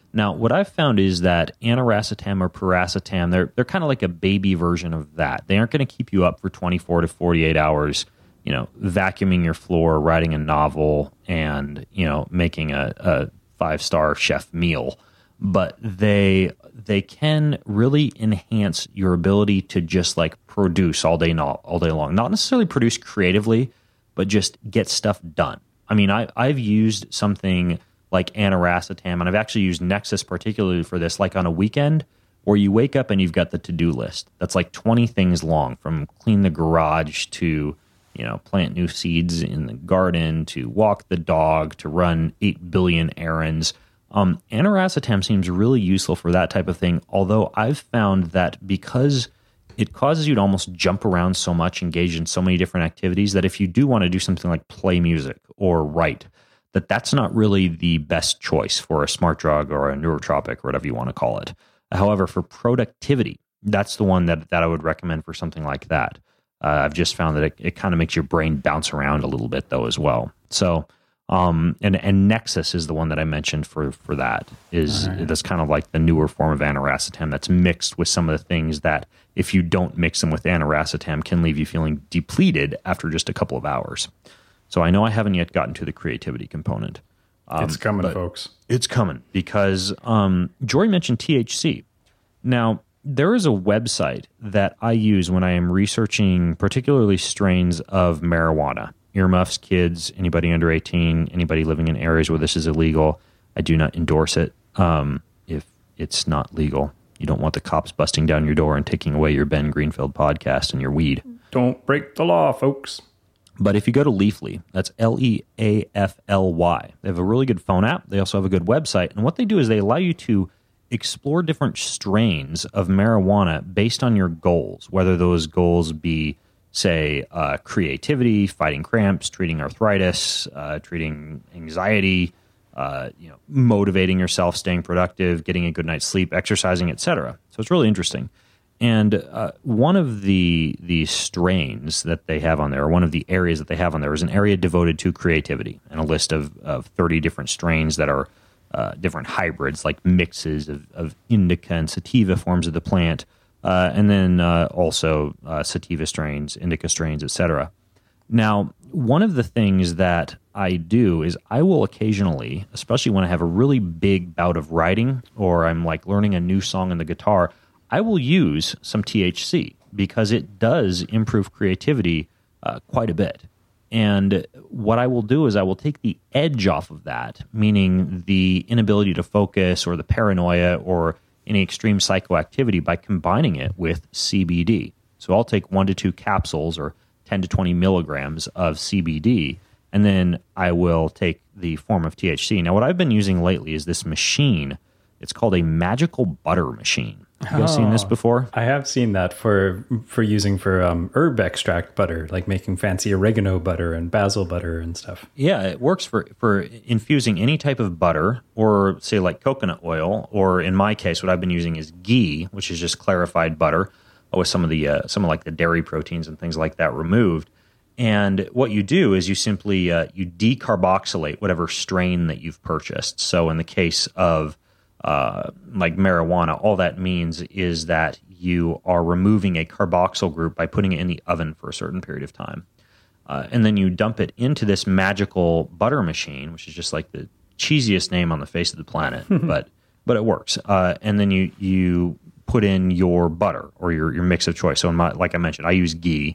Now, what I've found is that aniracetam or piracetam, they're they're kind of like a baby version of that. They aren't going to keep you up for twenty-four to forty-eight hours, you know, vacuuming your floor, writing a novel, and, you know, making a, a five-star chef meal. But they they can really enhance your ability to just like produce all day all day long. Not necessarily produce creatively, but just get stuff done. I mean, I, I've used something like aniracetam, and I've actually used Nexus particularly for this, like on a weekend where you wake up and you've got the to-do list. That's like twenty things long, from clean the garage to, you know, plant new seeds in the garden to walk the dog to run eight billion errands. Um, aniracetam seems really useful for that type of thing, although I've found that because it causes you to almost jump around so much, engage in so many different activities, that if you do want to do something like play music or write, that that's not really the best choice for a smart drug or a neurotropic or whatever you want to call it. However, for productivity, that's the one that, that I would recommend for something like that. Uh, I've just found that it, it kind of makes your brain bounce around a little bit, though, as well. So, um, and and Nexus is the one that I mentioned for for that. Is right. That's kind of like the newer form of aniracetam that's mixed with some of the things that, if you don't mix them with aniracetam, can leave you feeling depleted after just a couple of hours. So I know I haven't yet gotten to the creativity component. Um, it's coming, folks. It's coming because um, Jory mentioned T H C. Now, there is a website that I use when I am researching particularly strains of marijuana. Earmuffs, kids, anybody under eighteen, anybody living in areas where this is illegal. I do not endorse it um, if it's not legal. You don't want the cops busting down your door and taking away your Ben Greenfield podcast and your weed. Don't break the law, folks. But if you go to Leafly, that's L E A F L Y. They have a really good phone app. They also have a good website. And what they do is they allow you to explore different strains of marijuana based on your goals, whether those goals be, say, uh, creativity, fighting cramps, treating arthritis, uh, treating anxiety, uh, you know, motivating yourself, staying productive, getting a good night's sleep, exercising, et cetera. So it's really interesting. And uh, one of the the strains that they have on there, or one of the areas that they have on there, is an area devoted to creativity, and a list of, of thirty different strains that are uh, different hybrids, like mixes of, of indica and sativa forms of the plant, uh, and then uh, also uh, sativa strains, indica strains, et cetera. Now, one of the things that I do is I will occasionally, especially when I have a really big bout of writing, or I'm like learning a new song on the guitar, I will use some T H C because it does improve creativity uh, quite a bit. And what I will do is I will take the edge off of that, meaning the inability to focus or the paranoia or any extreme psychoactivity, by combining it with C B D. So I'll take one to two capsules or ten to twenty milligrams of C B D, and then I will take the form of T H C. Now, what I've been using lately is this machine. It's called a magical butter machine. Have you guys oh, seen this before? I have seen that for for using for um, herb extract butter, like making fancy oregano butter and basil butter and stuff. Yeah, it works for, for infusing any type of butter, or say like coconut oil, or in my case, what I've been using is ghee, which is just clarified butter with some of the uh, some of like the dairy proteins and things like that removed. And what you do is you simply uh, you decarboxylate whatever strain that you've purchased. So in the case of Uh, like marijuana, all that means is that you are removing a carboxyl group by putting it in the oven for a certain period of time. Uh, and then you dump it into this magical butter machine, which is just like the cheesiest name on the face of the planet, but but it works. Uh, and then you you put in your butter or your, your mix of choice. So in my, like I mentioned, I use ghee,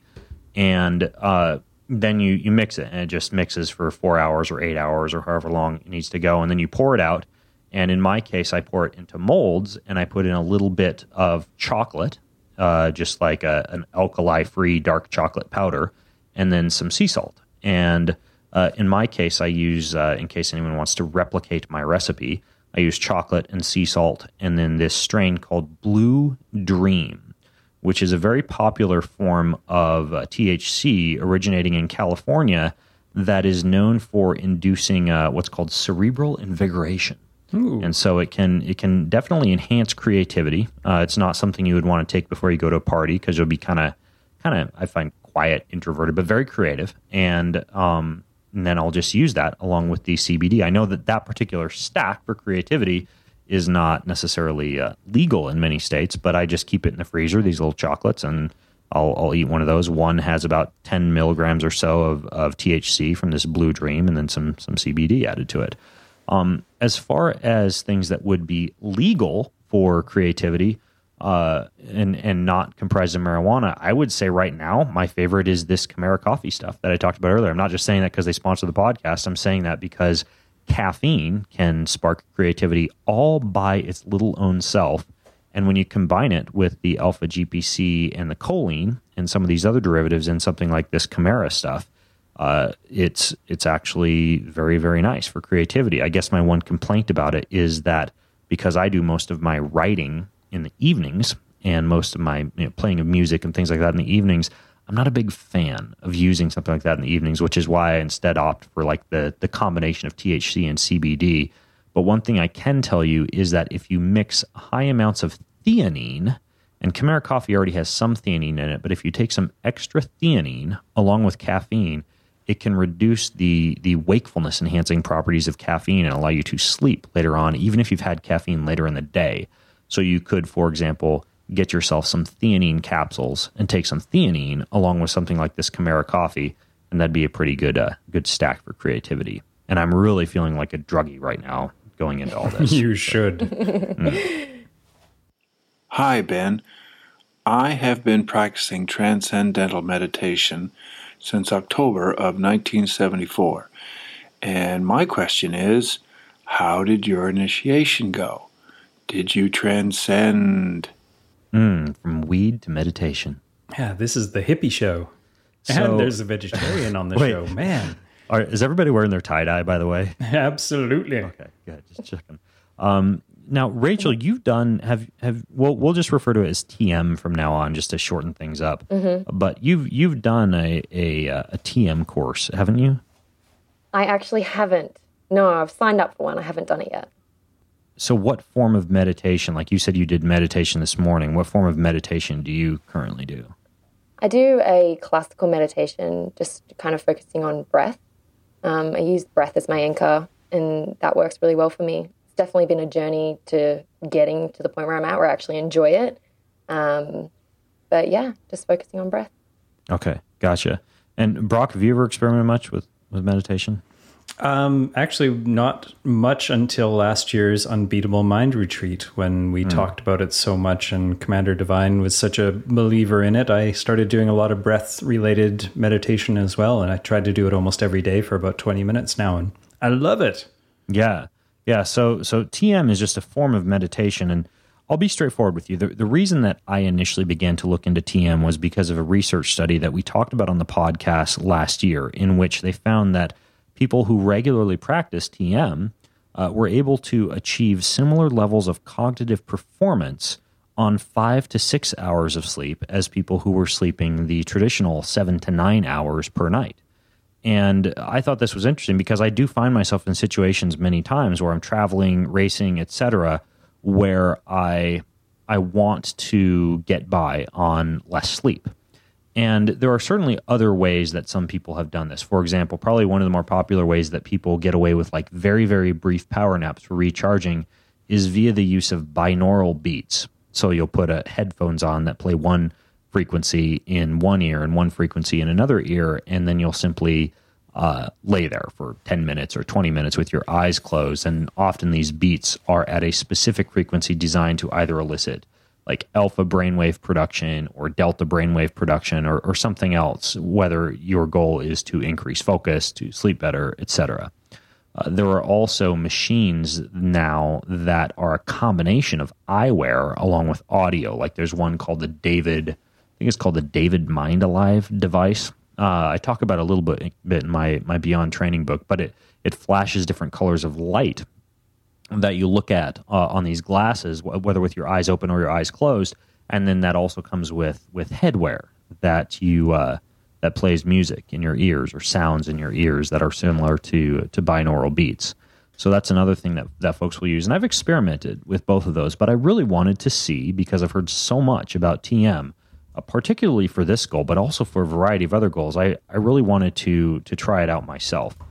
and uh, then you, you mix it, and it just mixes for four hours or eight hours or however long it needs to go. And then you pour it out. And in my case, I pour it into molds, and I put in a little bit of chocolate, uh, just like a, an alkali-free dark chocolate powder, and then some sea salt. And uh, in my case, I use, uh, in case anyone wants to replicate my recipe, I use chocolate and sea salt, and then this strain called Blue Dream, which is a very popular form of uh, T H C originating in California that is known for inducing uh, what's called cerebral invigoration. Ooh. And so it can it can definitely enhance creativity. Uh, it's not something you would want to take before you go to a party, because you'll be kind of kind of I find quiet, introverted, but very creative. And um, and then I'll just use that along with the C B D. I know that that particular stack for creativity is not necessarily uh, legal in many states, but I just keep it in the freezer, these little chocolates, and I'll, I'll eat one of those. One has about ten milligrams or so of, of T H C from this Blue Dream, and then some some C B D added to it. Um, as far as things that would be legal for creativity uh, and and not comprised of marijuana, I would say right now my favorite is this Chimera coffee stuff that I talked about earlier. I'm not just saying that because they sponsor the podcast. I'm saying that because caffeine can spark creativity all by its little own self. And when you combine it with the alpha G P C and the choline and some of these other derivatives in something like this Chimera stuff, uh, it's it's actually very, very nice for creativity. I guess my one complaint about it is that because I do most of my writing in the evenings and most of my you know, playing of music and things like that in the evenings, I'm not a big fan of using something like that in the evenings, which is why I instead opt for like the the combination of T H C and C B D. But one thing I can tell you is that if you mix high amounts of theanine, and Chimera coffee already has some theanine in it, but if you take some extra theanine along with caffeine, it can reduce the the wakefulness enhancing properties of caffeine and allow you to sleep later on, even if you've had caffeine later in the day. So you could, for example, get yourself some theanine capsules and take some theanine along with something like this Chimera coffee, and that'd be a pretty good uh, good stack for creativity. And I'm really feeling like a druggie right now going into all this. You should. Mm. Hi, Ben. I have been practicing transcendental meditation since October of nineteen seventy-four. And my question is, how did your initiation go? Did you transcend? Mm, from weed to meditation. Yeah, this is the hippie show. So, and there's a vegetarian on the wait. show. Man. Are, is everybody wearing their tie-dye, by the way? Absolutely. Okay, good. Just checking. Um, now, Rachel, you've done, have, have, we'll, we'll just refer to it as T M from now on, just to shorten things up. Mm-hmm. But you've, you've done a, a, a T M course, haven't you? I actually haven't. No, I've signed up for one. I haven't done it yet. So what form of meditation, like you said you did meditation this morning, what form of meditation do you currently do? I do a classical meditation, just kind of focusing on breath. Um, I use breath as my anchor, and that works really well for me. It's definitely been a journey to getting to the point where I'm at, where I actually enjoy it. Um, but yeah, just focusing on breath. Okay, gotcha. And Brock, have you ever experimented much with, with meditation? Um, actually, not much until last year's Unbeatable Mind Retreat, when we mm. talked about it so much, and Commander Divine was such a believer in it. I started doing a lot of breath-related meditation as well, and I tried to do it almost every day for about twenty minutes now, and I love it. Yeah, yeah. So, so T M is just a form of meditation, and I'll be straightforward with you. The, the reason that I initially began to look into T M was because of a research study that we talked about on the podcast last year, in which they found that people who regularly practice T M uh, were able to achieve similar levels of cognitive performance on five to six hours of sleep as people who were sleeping the traditional seven to nine hours per night. And I thought this was interesting because I do find myself in situations many times where I'm traveling, racing, et cetera, where I I want to get by on less sleep. And there are certainly other ways that some people have done this. For example, probably one of the more popular ways that people get away with like very, very brief power naps for recharging is via the use of binaural beats. So you'll put a headphones on that play one frequency in one ear and one frequency in another ear, and then you'll simply uh, lay there for ten minutes or twenty minutes with your eyes closed. And often these beats are at a specific frequency designed to either elicit like alpha brainwave production or delta brainwave production or, or something else, whether your goal is to increase focus, to sleep better, et cetera. Uh, there are also machines now that are a combination of eyewear along with audio. Like there's one called the David, I think it's called the David Mind Alive device. Uh, I talk about it a little bit, bit in my, my Beyond Training book, but it, it flashes different colors of light that you look at uh, on these glasses, whether with your eyes open or your eyes closed, and then that also comes with with headwear that you uh, that plays music in your ears or sounds in your ears that are similar to to binaural beats. So that's another thing that that folks will use, and I've experimented with both of those. But I really wanted to see, because I've heard so much about T M, uh, particularly for this goal, but also for a variety of other goals. I I really wanted to to try it out myself.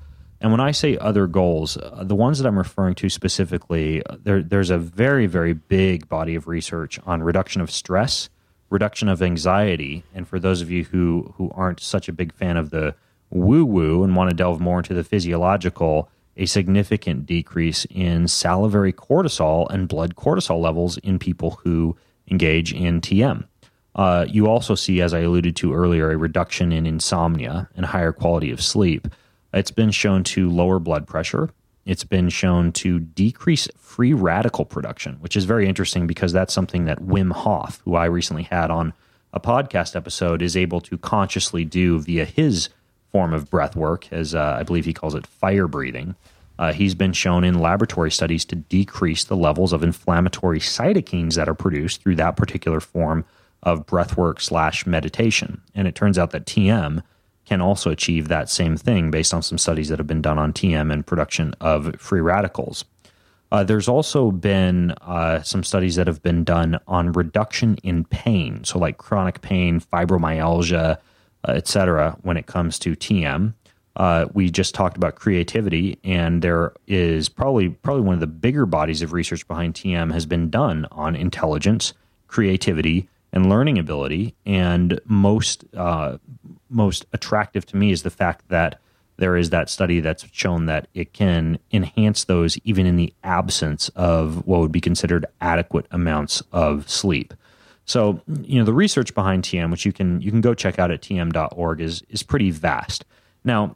And when I say other goals, uh, the ones that I'm referring to specifically, uh, there, there's a very, very big body of research on reduction of stress, reduction of anxiety, and for those of you who, who aren't such a big fan of the woo-woo and want to delve more into the physiological, a significant decrease in salivary cortisol and blood cortisol levels in people who engage in T M. Uh, you also see, as I alluded to earlier, a reduction in insomnia and higher quality of sleep. It's been shown to lower blood pressure. It's been shown to decrease free radical production, which is very interesting because that's something that Wim Hof, who I recently had on a podcast episode, is able to consciously do via his form of breath work, as uh, I believe he calls it fire breathing. Uh, he's been shown in laboratory studies to decrease the levels of inflammatory cytokines that are produced through that particular form of breathwork slash meditation. And it turns out that T M can also achieve that same thing based on some studies that have been done on T M and production of free radicals. Uh, there's also been uh, some studies that have been done on reduction in pain, so like chronic pain, fibromyalgia, uh, et cetera, when it comes to T M. Uh, we just talked about creativity, and there is probably probably one of the bigger bodies of research behind T M has been done on intelligence, creativity, and learning ability. And most uh, most attractive to me is the fact that there is that study that's shown that it can enhance those even in the absence of what would be considered adequate amounts of sleep. So, you know, the research behind T M, which you can you can go check out at T M dot org, is is pretty vast. Now,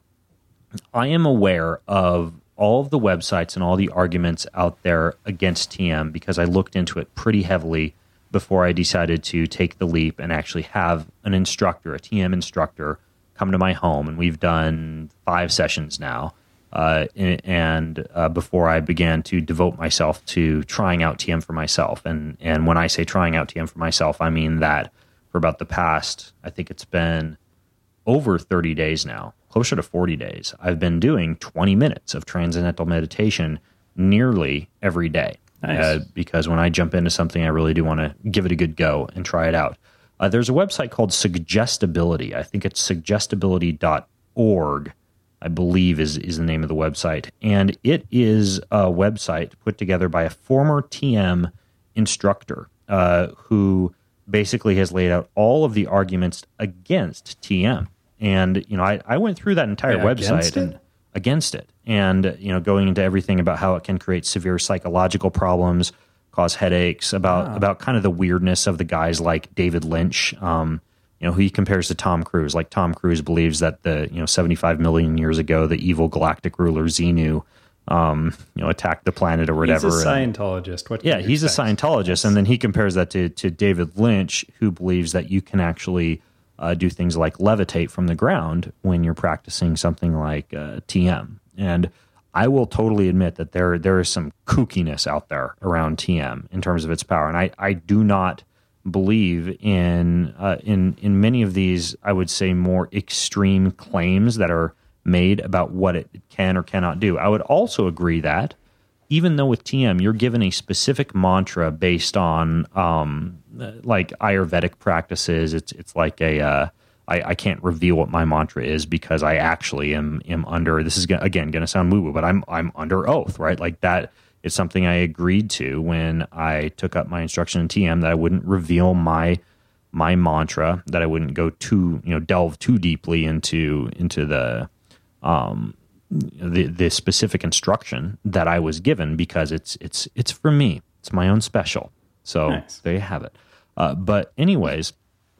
I am aware of all of the websites and all the arguments out there against T M because I looked into it pretty heavily before I decided to take the leap and actually have an instructor, a T M instructor, come to my home. And we've done five sessions now. Uh, and uh, before I began to devote myself to trying out T M for myself. And, and when I say trying out T M for myself, I mean that for about the past, I think it's been over thirty days now, closer to forty days, I've been doing twenty minutes of transcendental meditation nearly every day. Nice. Uh, because when I jump into something, I really do want to give it a good go and try it out. Uh, there's a website called Suggestibility. I think it's suggestibility dot org, I believe is, is the name of the website. And it is a website put together by a former T M instructor uh, who basically has laid out all of the arguments against T M. And, you know, I, I went through that entire Yeah, website against and it? against it. And, you know, going into everything about how it can create severe psychological problems, cause headaches, about, Wow. about kind of the weirdness of the guys like David Lynch, um, you know, who he compares to Tom Cruise. Like Tom Cruise believes that the, you know, seventy-five million years ago, the evil galactic ruler Xenu, um, you know, attacked the planet or whatever. He's a and- Scientologist. What can yeah, you he's a expect? Scientologist, and then he compares that to to David Lynch, who believes that you can actually uh, do things like levitate from the ground when you're practicing something like uh, T M. And I will totally admit that there there is some kookiness out there around T M in terms of its power, and I, I do not believe in uh, in in many of these, I would say, more extreme claims that are made about what it can or cannot do. I would also agree that even though with T M, you're given a specific mantra based on um, like Ayurvedic practices, it's it's like a, uh, I, I can't reveal what my mantra is because I actually am am under, this is, again, going to sound woo-woo, but I'm I'm under oath, right? Like that is something I agreed to when I took up my instruction in T M, that I wouldn't reveal my my mantra, that I wouldn't go too, you know, delve too deeply into into the um, the the specific instruction that I was given, because it's it's it's for me. It's my own special. So Nice. there you have it. Uh, but anyways,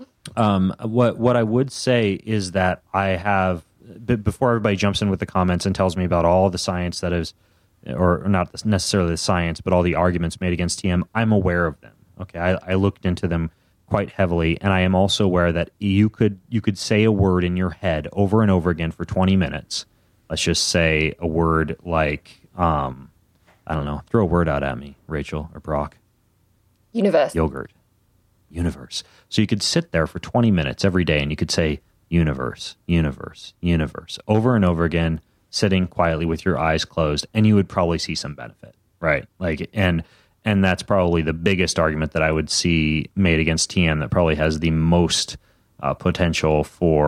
um, what what I would say is that I have, b- before everybody jumps in with the comments and tells me about all the science that is, or not necessarily the science, but all the arguments made against T M, I'm aware of them. Okay, I, I looked into them quite heavily, and I am also aware that you could you could say a word in your head over and over again for twenty minutes. Let's just say a word like, um, I don't know, throw a word out at me, Rachel or Brock. Universe. Yogurt. Universe. So you could sit there for twenty minutes every day and you could say universe, universe, universe over and over again, sitting quietly with your eyes closed, and you would probably see some benefit, right? Like, and and that's probably the biggest argument that I would see made against T M, that probably has the most uh, potential for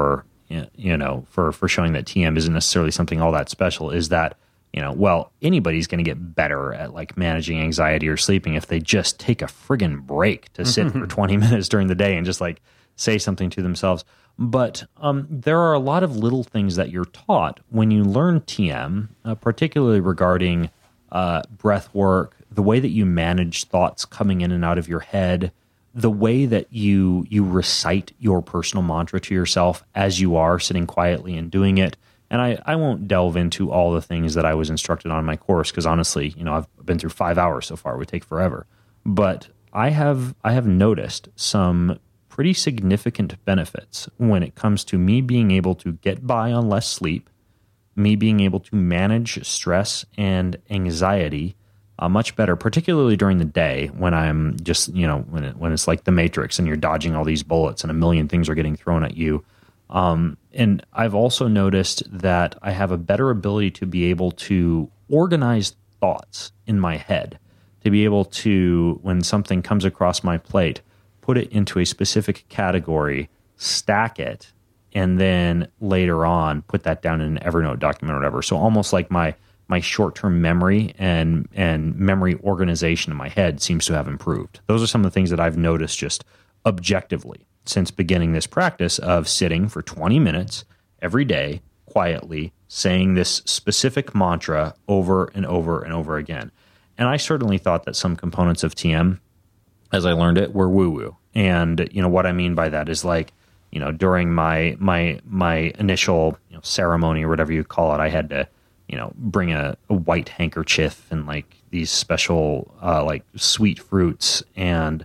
you know, for, for showing that T M isn't necessarily something all that special is that, you know, well, anybody's going to get better at like managing anxiety or sleeping if they just take a friggin' break to sit for twenty minutes during the day and just like say something to themselves. But um, there are a lot of little things that you're taught when you learn T M, uh, particularly regarding uh, breath work, the way that you manage thoughts coming in and out of your head, the way that you you recite your personal mantra to yourself as you are sitting quietly and doing it. And I, I won't delve into all the things that I was instructed on in my course because honestly, you know, I've been through five hours so far. It would take forever. But I have I have noticed some pretty significant benefits when it comes to me being able to get by on less sleep, me being able to manage stress and anxiety uh, much better, particularly during the day when I'm just, you know, when it, when it's like the Matrix and you're dodging all these bullets and a million things are getting thrown at you. Um, and I've also noticed that I have a better ability to be able to organize thoughts in my head, to be able to, when something comes across my plate, put it into a specific category, stack it, and then later on put that down in an Evernote document or whatever. So almost like my my short-term memory and and memory organization in my head seems to have improved. Those are some of the things that I've noticed just objectively since beginning this practice of sitting for twenty minutes every day, quietly, saying this specific mantra over and over and over again. And I certainly thought that some components of T M, as I learned it, were woo-woo. And, you know, what I mean by that is like, you know, during my my my initial you know, ceremony or whatever you call it, I had to, you know, bring a, a white handkerchief and like these special uh, like sweet fruits and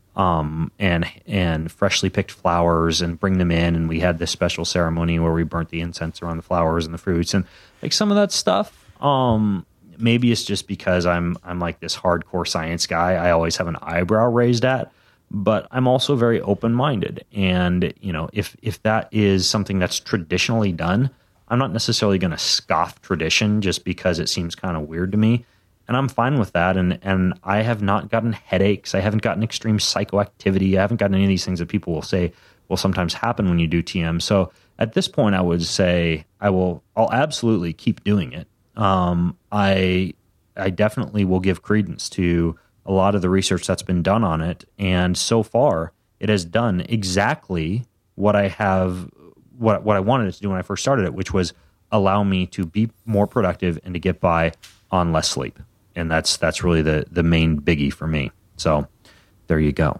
um and and freshly picked flowers and bring them in, and we had this special ceremony where we burnt the incense around the flowers and the fruits and like some of that stuff. Um, maybe it's just because I'm I'm like this hardcore science guy. I always have an eyebrow raised at. But I'm also very open-minded. And, you know, if if that is something that's traditionally done, I'm not necessarily going to scoff tradition just because it seems kind of weird to me. And I'm fine with that. And, and I have not gotten headaches. I haven't gotten extreme psychoactivity. I haven't gotten any of these things that people will say will sometimes happen when you do T M. So at this point, I would say I will, I'll absolutely keep doing it. Um, I, I definitely will give credence to a lot of the research that's been done on it. And so far, it has done exactly what I have, what, what I wanted it to do when I first started it, which was allow me to be more productive and to get by on less sleep. And that's that's really the, the main biggie for me. So there you go.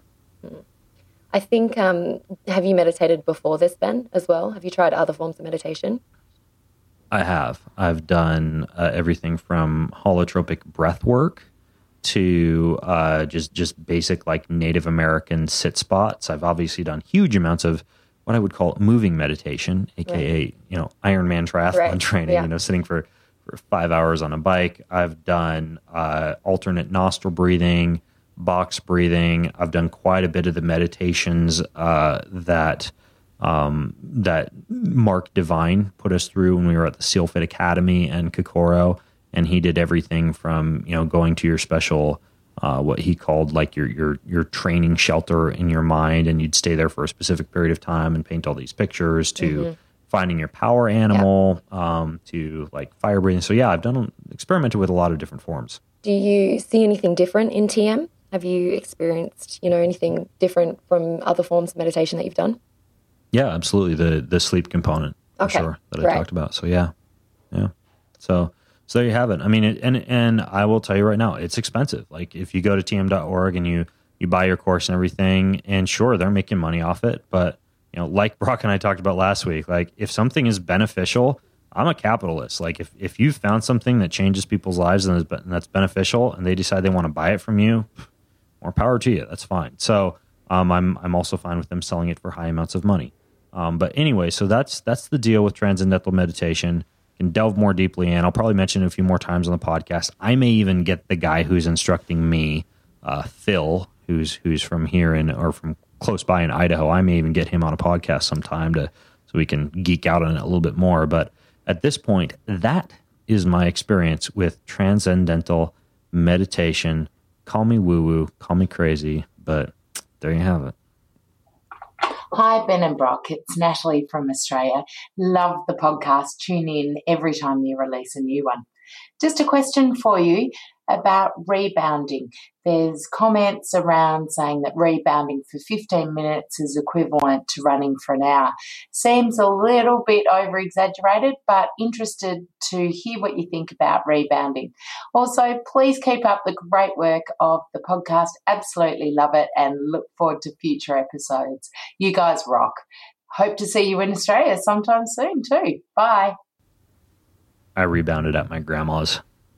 I think, um, have you meditated before this, Ben, as well? Have you tried other forms of meditation? I have. I've done uh, everything from holotropic breath work to uh, just just basic like Native American sit spots. I've obviously done huge amounts of what I would call moving meditation, aka right. you know Ironman triathlon right. training. Yeah. You know, sitting for, for five hours on a bike. I've done uh, alternate nostril breathing, box breathing. I've done quite a bit of the meditations uh, that um, that Mark Devine put us through when we were at the SealFit Academy and Kokoro. And he did everything from, you know, going to your special, uh, what he called like your, your, your training shelter in your mind, and you'd stay there for a specific period of time and paint all these pictures, to mm-hmm. finding your power animal, yeah. um, to like fire breathing. So yeah, I've done, experimented with a lot of different forms. Do you see anything different in T M? Have you experienced, you know, anything different from other forms of meditation that you've done? Yeah, absolutely. The, the sleep component for okay. sure that I right. talked about. So yeah, yeah. So, So there you have it. I mean, it, and and I will tell you right now, it's expensive. Like if you go to T M dot org and you you buy your course and everything, and sure, they're making money off it, but you know, like Brock and I talked about last week, like if something is beneficial, I'm a capitalist. Like if if you found something that changes people's lives and, is, and that's beneficial, and they decide they want to buy it from you, more power to you. That's fine. So um, I'm I'm also fine with them selling it for high amounts of money. Um, but anyway, so that's that's the deal with transcendental meditation. Can delve more deeply in. I'll probably mention it a few more times on the podcast. I may even get the guy who's instructing me, uh, Phil, who's who's from here in or from close by in Idaho. I may even get him on a podcast sometime to so we can geek out on it a little bit more. But at this point, that is my experience with transcendental meditation. Call me woo-woo, call me crazy, but there you have it. Hi, Ben and Brock. It's Natalie from Australia. Love the podcast. Tune in every time you release a new one. Just a question for you about rebounding. There's comments around saying that rebounding for fifteen minutes is equivalent to running for an hour. Seems a little bit over-exaggerated, but interested to hear what you think about rebounding. Also, please keep up the great work of the podcast. Absolutely love it and look forward to future episodes. You guys rock. Hope to see you in Australia sometime soon too. Bye. I rebounded at my grandma's.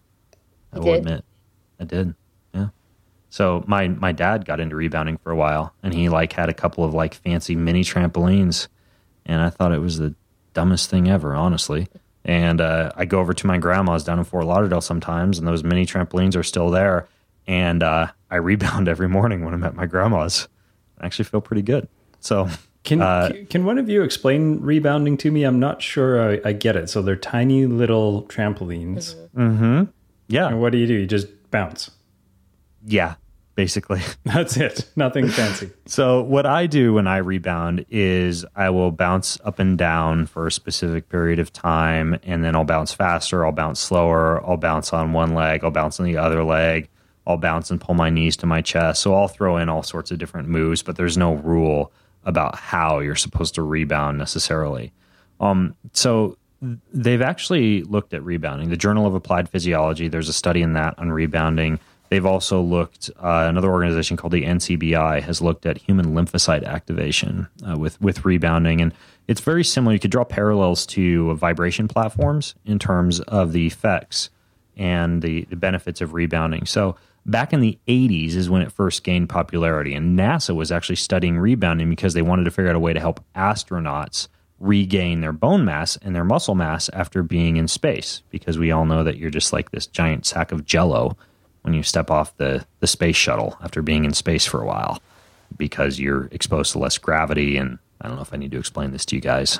I You will did? admit. I did. Yeah. So my, my dad got into rebounding for a while, and he like had a couple of like fancy mini trampolines, and I thought it was the dumbest thing ever, honestly. And uh, I go over to my grandma's down in Fort Lauderdale sometimes, and those mini trampolines are still there. And uh, I rebound every morning when I'm at my grandma's. I actually feel pretty good. So Can uh, can one of you explain rebounding to me? I'm not sure I, I get it. So they're tiny little trampolines. mm-hmm. Yeah. And what do you do? You just bounce. Yeah, basically. That's it. Nothing fancy. So what I do when I rebound is I will bounce up and down for a specific period of time, and then I'll bounce faster, I'll bounce slower, I'll bounce on one leg, I'll bounce on the other leg, I'll bounce and pull my knees to my chest. So I'll throw in all sorts of different moves, but there's no rule about how you're supposed to rebound necessarily. Um, so they've actually looked at rebounding. The Journal of Applied Physiology, there's a study in that on rebounding. They've also looked, uh, another organization called the N C B I has looked at human lymphocyte activation uh, with, with rebounding. And it's very similar. You could draw parallels to vibration platforms in terms of the effects and the, the benefits of rebounding. So back in the eighties is when it first gained popularity. And NASA was actually studying rebounding because they wanted to figure out a way to help astronauts regain their bone mass and their muscle mass after being in space, because we all know that you're just like this giant sack of jello when you step off the, the space shuttle after being in space for a while, because you're exposed to less gravity. And I don't know if I need to explain this to you guys.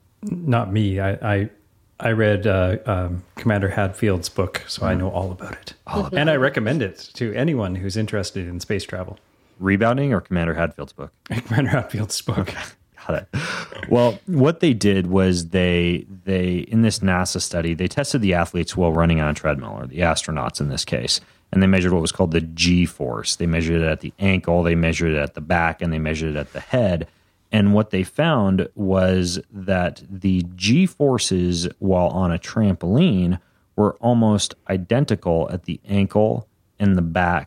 Not me. I I, I read uh, um, Commander Hadfield's book, so I know all about it. All about and I recommend it to anyone who's interested in space travel. Rebounding or Commander Hadfield's book? Commander Hadfield's book. Okay. Got it. Well, what they did was they they in this NASA study, they tested the athletes while running on a treadmill, or the astronauts in this case, and they measured what was called the G-force. They measured it at the ankle, they measured it at the back, and they measured it at the head. And what they found was that the G-forces while on a trampoline were almost identical at the ankle and the back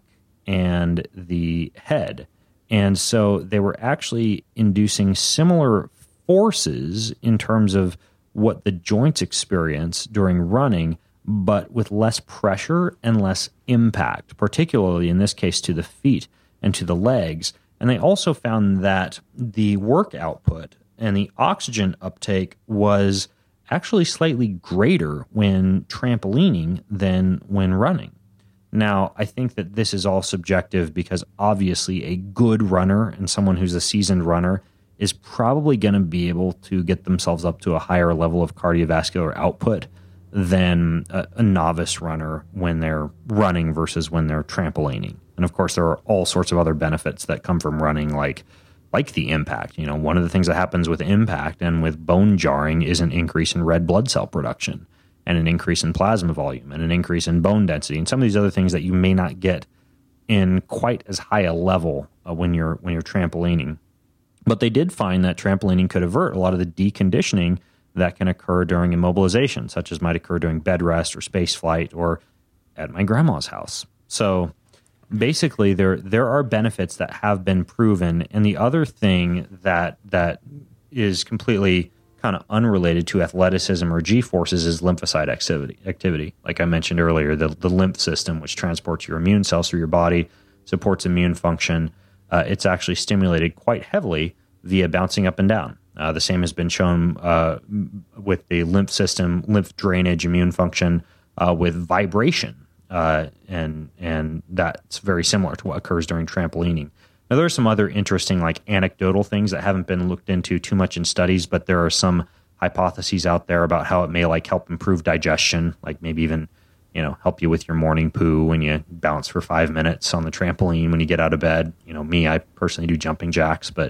and the head. And so they were actually inducing similar forces in terms of what the joints experience during running, but with less pressure and less impact, particularly in this case to the feet and to the legs. And they also found that the work output and the oxygen uptake was actually slightly greater when trampolining than when running. Now, I think that this is all subjective because obviously a good runner and someone who's a seasoned runner is probably going to be able to get themselves up to a higher level of cardiovascular output than a, a novice runner when they're running versus when they're trampolining. And of course, there are all sorts of other benefits that come from running, like like the impact. You know, one of the things that happens with impact and with bone jarring is an increase in red blood cell production, and an increase in plasma volume, and an increase in bone density, and some of these other things that you may not get in quite as high a level uh, when you're when you're trampolining. But they did find that trampolining could avert a lot of the deconditioning that can occur during immobilization, such as might occur during bed rest or space flight or at my grandma's house. So basically, there there are benefits that have been proven, and the other thing that that is completely kind of unrelated to athleticism or G-forces is lymphocyte activity. Activity, like I mentioned earlier, the, the lymph system, which transports your immune cells through your body, supports immune function. Uh, it's actually stimulated quite heavily via bouncing up and down. Uh, the same has been shown uh, with the lymph system, lymph drainage, immune function, uh, with vibration, uh, and and that's very similar to what occurs during trampolining. Now, there are some other interesting, like anecdotal things that haven't been looked into too much in studies, but there are some hypotheses out there about how it may like help improve digestion, like maybe even, you know, help you with your morning poo when you bounce for five minutes on the trampoline when you get out of bed. You know, me, I personally do jumping jacks, but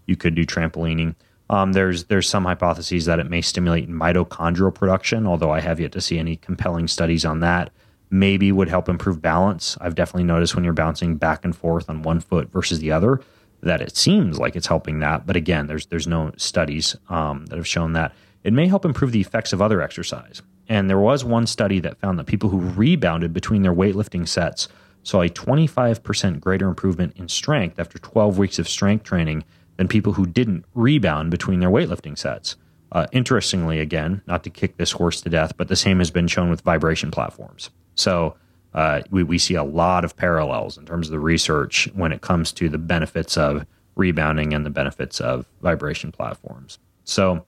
you could do trampolining. Um, there's there's some hypotheses that it may stimulate mitochondrial production, although I have yet to see any compelling studies on that. Maybe would help improve balance. I've definitely noticed when you're bouncing back and forth on one foot versus the other that it seems like it's helping that. But again, there's there's no studies um, that have shown that. It may help improve the effects of other exercise. And there was one study that found that people who rebounded between their weightlifting sets saw a twenty-five percent greater improvement in strength after twelve weeks of strength training than people who didn't rebound between their weightlifting sets. Uh, interestingly, again, not to kick this horse to death, but the same has been shown with vibration platforms. So uh, we, we see a lot of parallels in terms of the research when it comes to the benefits of rebounding and the benefits of vibration platforms. So,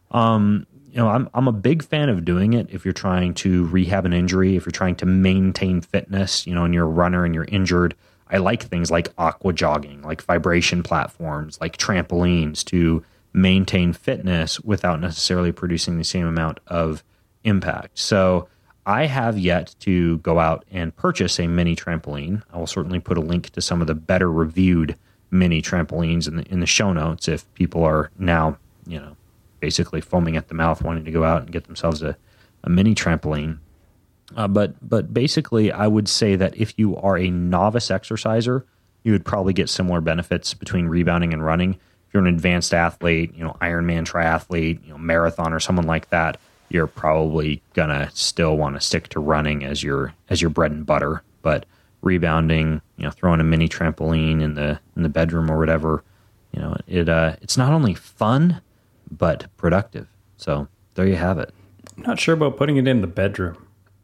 um, you know, I'm I'm a big fan of doing it if you're trying to rehab an injury, if you're trying to maintain fitness, you know, and you're a runner and you're injured. I like things like aqua jogging, like vibration platforms, like trampolines to maintain fitness without necessarily producing the same amount of impact. So I have yet to go out and purchase a mini trampoline. I will certainly put a link to some of the better reviewed mini trampolines in the in the show notes if people are now, you know, basically foaming at the mouth wanting to go out and get themselves a, a mini trampoline. Uh, but but basically, I would say that if you are a novice exerciser, you would probably get similar benefits between rebounding and running. If you're an advanced athlete, you know, Ironman triathlete, you know, marathon or someone like that, you're probably gonna still want to stick to running as your as your bread and butter. But rebounding, you know, throwing a mini trampoline in the in the bedroom or whatever, you know, it uh, it's not only fun but productive. So there you have it. I'm not sure about putting it in the bedroom.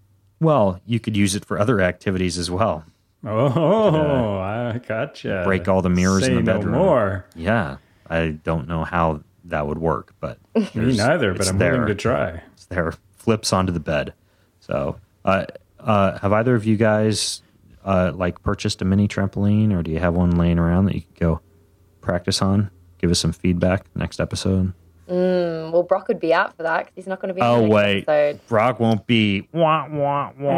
Well, you could use it for other activities as well. Oh, uh, I gotcha. Break all the mirrors Say in the bedroom. No more. Yeah, I don't know how that would work, but me neither. But I'm there. willing to try. It's there, flips onto the bed. So, uh, uh, have either of you guys uh, like purchased a mini trampoline, or do you have one laying around that you could go practice on? Give us some feedback next episode. Mm, well, Brock would be out for that because he's not going to be. Oh in the next wait, episode. Brock won't be. Wah, wah, wah,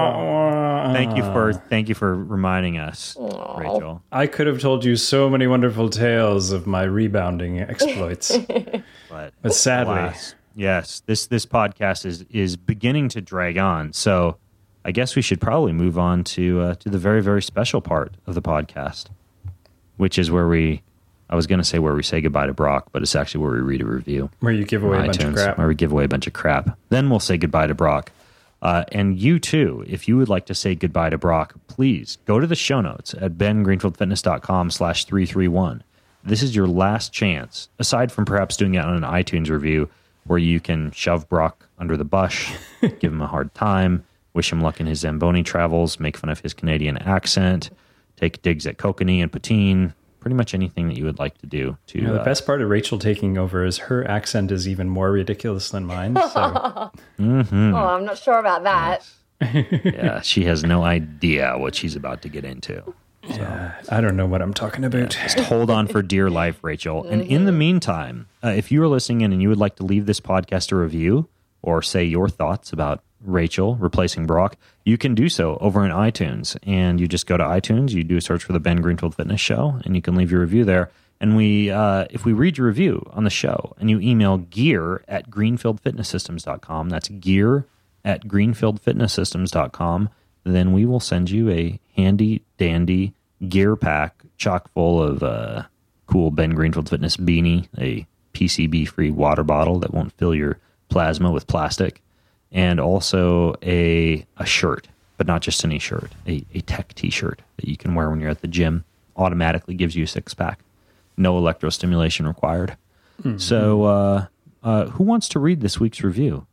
wah. Thank you for thank you for reminding us, Aww. Rachel. I could have told you so many wonderful tales of my rebounding exploits, but, but sadly, alas, yes, this this podcast is is beginning to drag on. So I guess we should probably move on to uh, to the very very special part of the podcast, which is where we. I was going to say where we say goodbye to Brock, but it's actually where we read a review. Where you give away a bunch of crap. Where we give away a bunch of crap. Then we'll say goodbye to Brock. Uh, and you too, if you would like to say goodbye to Brock, please go to the show notes at bengreenfieldfitness.com slash 331. This is your last chance, aside from perhaps doing it on an iTunes review, where you can shove Brock under the bush, give him a hard time, wish him luck in his Zamboni travels, make fun of his Canadian accent, take digs at Kokanee and Patine, pretty much anything that you would like to do. To you know, the uh, best part of Rachel taking over is her accent is even more ridiculous than mine. So. mm-hmm. Oh, I'm not sure about that. Yeah, she has no idea what she's about to get into. So. Yeah, I don't know what I'm talking about. Yeah, just hold on for dear life, Rachel. Mm-hmm. And in the meantime, uh, if you are listening in and you would like to leave this podcast a review or say your thoughts about Rachel replacing Brock, you can do so over in iTunes. And you just go to iTunes, you do a search for the Ben Greenfield Fitness Show, and you can leave your review there. And we, uh, if we read your review on the show and you email gear at greenfield fitness systems dot com, that's gear at greenfield fitness systems dot com, then we will send you a handy dandy gear pack chock full of uh, cool Ben Greenfield Fitness beanie, a P C B-free water bottle that won't fill your plasma with plastic, and also a a shirt, but not just any shirt, a, a tech t-shirt that you can wear when you're at the gym. Automatically gives you a six-pack. No electrostimulation required. Mm-hmm. So uh, uh, who wants to read this week's review?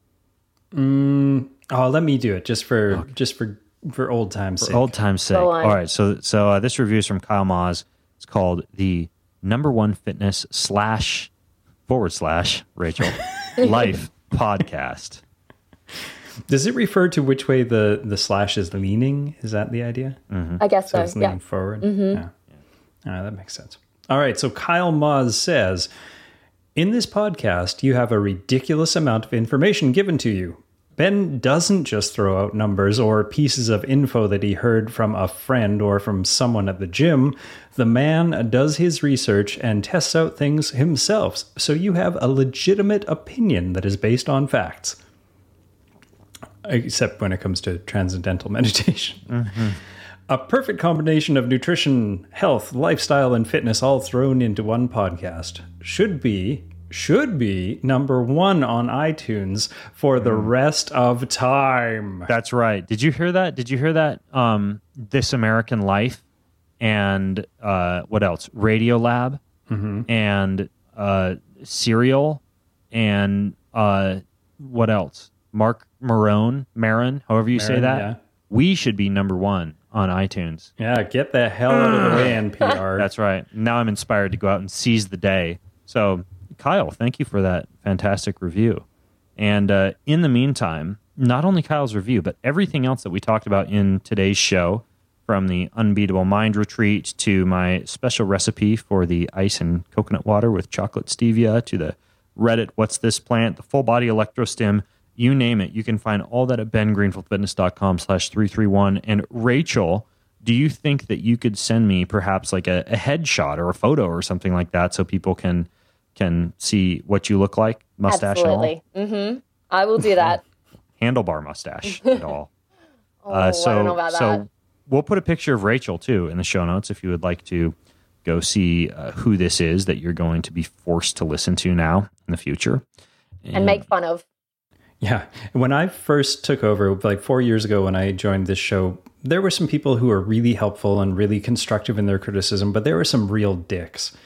Mm, oh, let me do it just for okay. just for, for old time's sake. For old time's sake. All right, so so uh, this review is from Kyle Moz. It's called the number one fitness slash forward slash Rachel life podcast. Does it refer to which way the, the slash is leaning? Is that the idea? Mm-hmm. I guess so. So it's leaning yeah. forward? Mm-hmm. Yeah. All right, that makes sense. All right, so Kyle Moz says, in this podcast, you have a ridiculous amount of information given to you. Ben doesn't just throw out numbers or pieces of info that he heard from a friend or from someone at the gym. The man does his research and tests out things himself, so you have a legitimate opinion that is based on facts. Except when it comes to transcendental meditation. Mm-hmm. A perfect combination of nutrition, health, lifestyle, and fitness all thrown into one podcast. Should be, should be number one on iTunes for the rest of time. That's right. Did you hear that? Did you hear that? Um, This American Life and uh, what else? Radiolab mm-hmm. and uh, Serial and uh, what else? Mark Maron, Maron, however you Maron, say that. Yeah. We should be number one on iTunes. Yeah, get the hell out of the way, N P R. That's right. Now I'm inspired to go out and seize the day. So, Kyle, thank you for that fantastic review. And uh, in the meantime, not only Kyle's review, but everything else that we talked about in today's show, from the Unbeatable Mind Retreat to my special recipe for the ice and coconut water with chocolate stevia, to the Reddit What's This Plant, the full body electrostim, you name it. You can find all that at bengreenfieldfitness.com slash 331. And Rachel, do you think that you could send me perhaps like a, a headshot or a photo or something like that so people can can see what you look like, mustache Absolutely. and all? Mm-hmm. I will do that. Handlebar mustache and all. oh, uh, so, I don't know about so that. We'll put a picture of Rachel, too, in the show notes if you would like to go see uh, who this is that you're going to be forced to listen to now in the future. And, and make fun of. Yeah. When I first took over, like four years ago when I joined this show, there were some people who were really helpful and really constructive in their criticism, but there were some real dicks.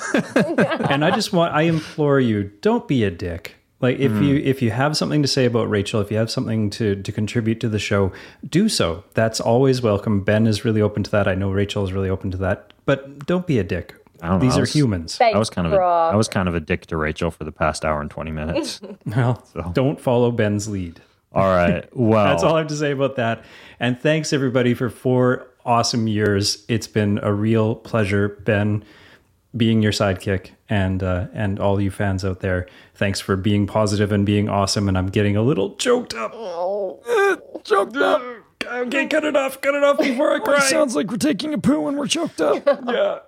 And I just want, I implore you, don't be a dick. Like if mm. you if you have something to say about Rachel, if you have something to, to contribute to the show, do so. That's always welcome. Ben is really open to that. I know Rachel is really open to that. But don't be a dick. I don't know. These I are was, humans. Thanks, I was kind of a, I was kind of a dick to Rachel for the past hour and twenty minutes. Well, so. Don't follow Ben's lead. All right. Well, that's all I have to say about that. And thanks everybody for four awesome years. It's been a real pleasure, Ben, being your sidekick, and uh, and all you fans out there. Thanks for being positive and being awesome. And I'm getting a little choked up. Oh. Uh, choked up. Okay, cut it off. Cut it off before I cry. It sounds like we're taking a poo when we're choked up. Yeah.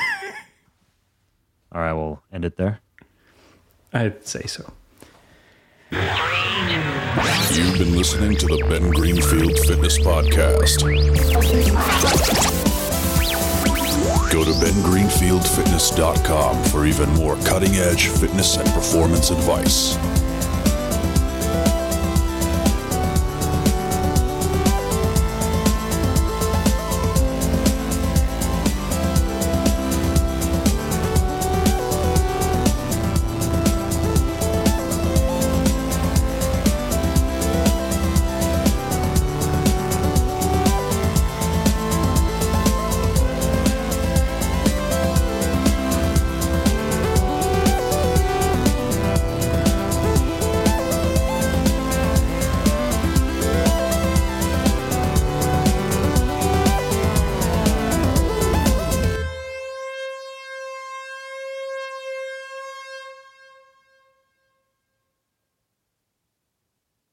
All right, we'll end it there. I'd say so. You've been listening to the Ben Greenfield Fitness Podcast. Go to ben greenfield fitness dot com for even more cutting-edge fitness and performance advice.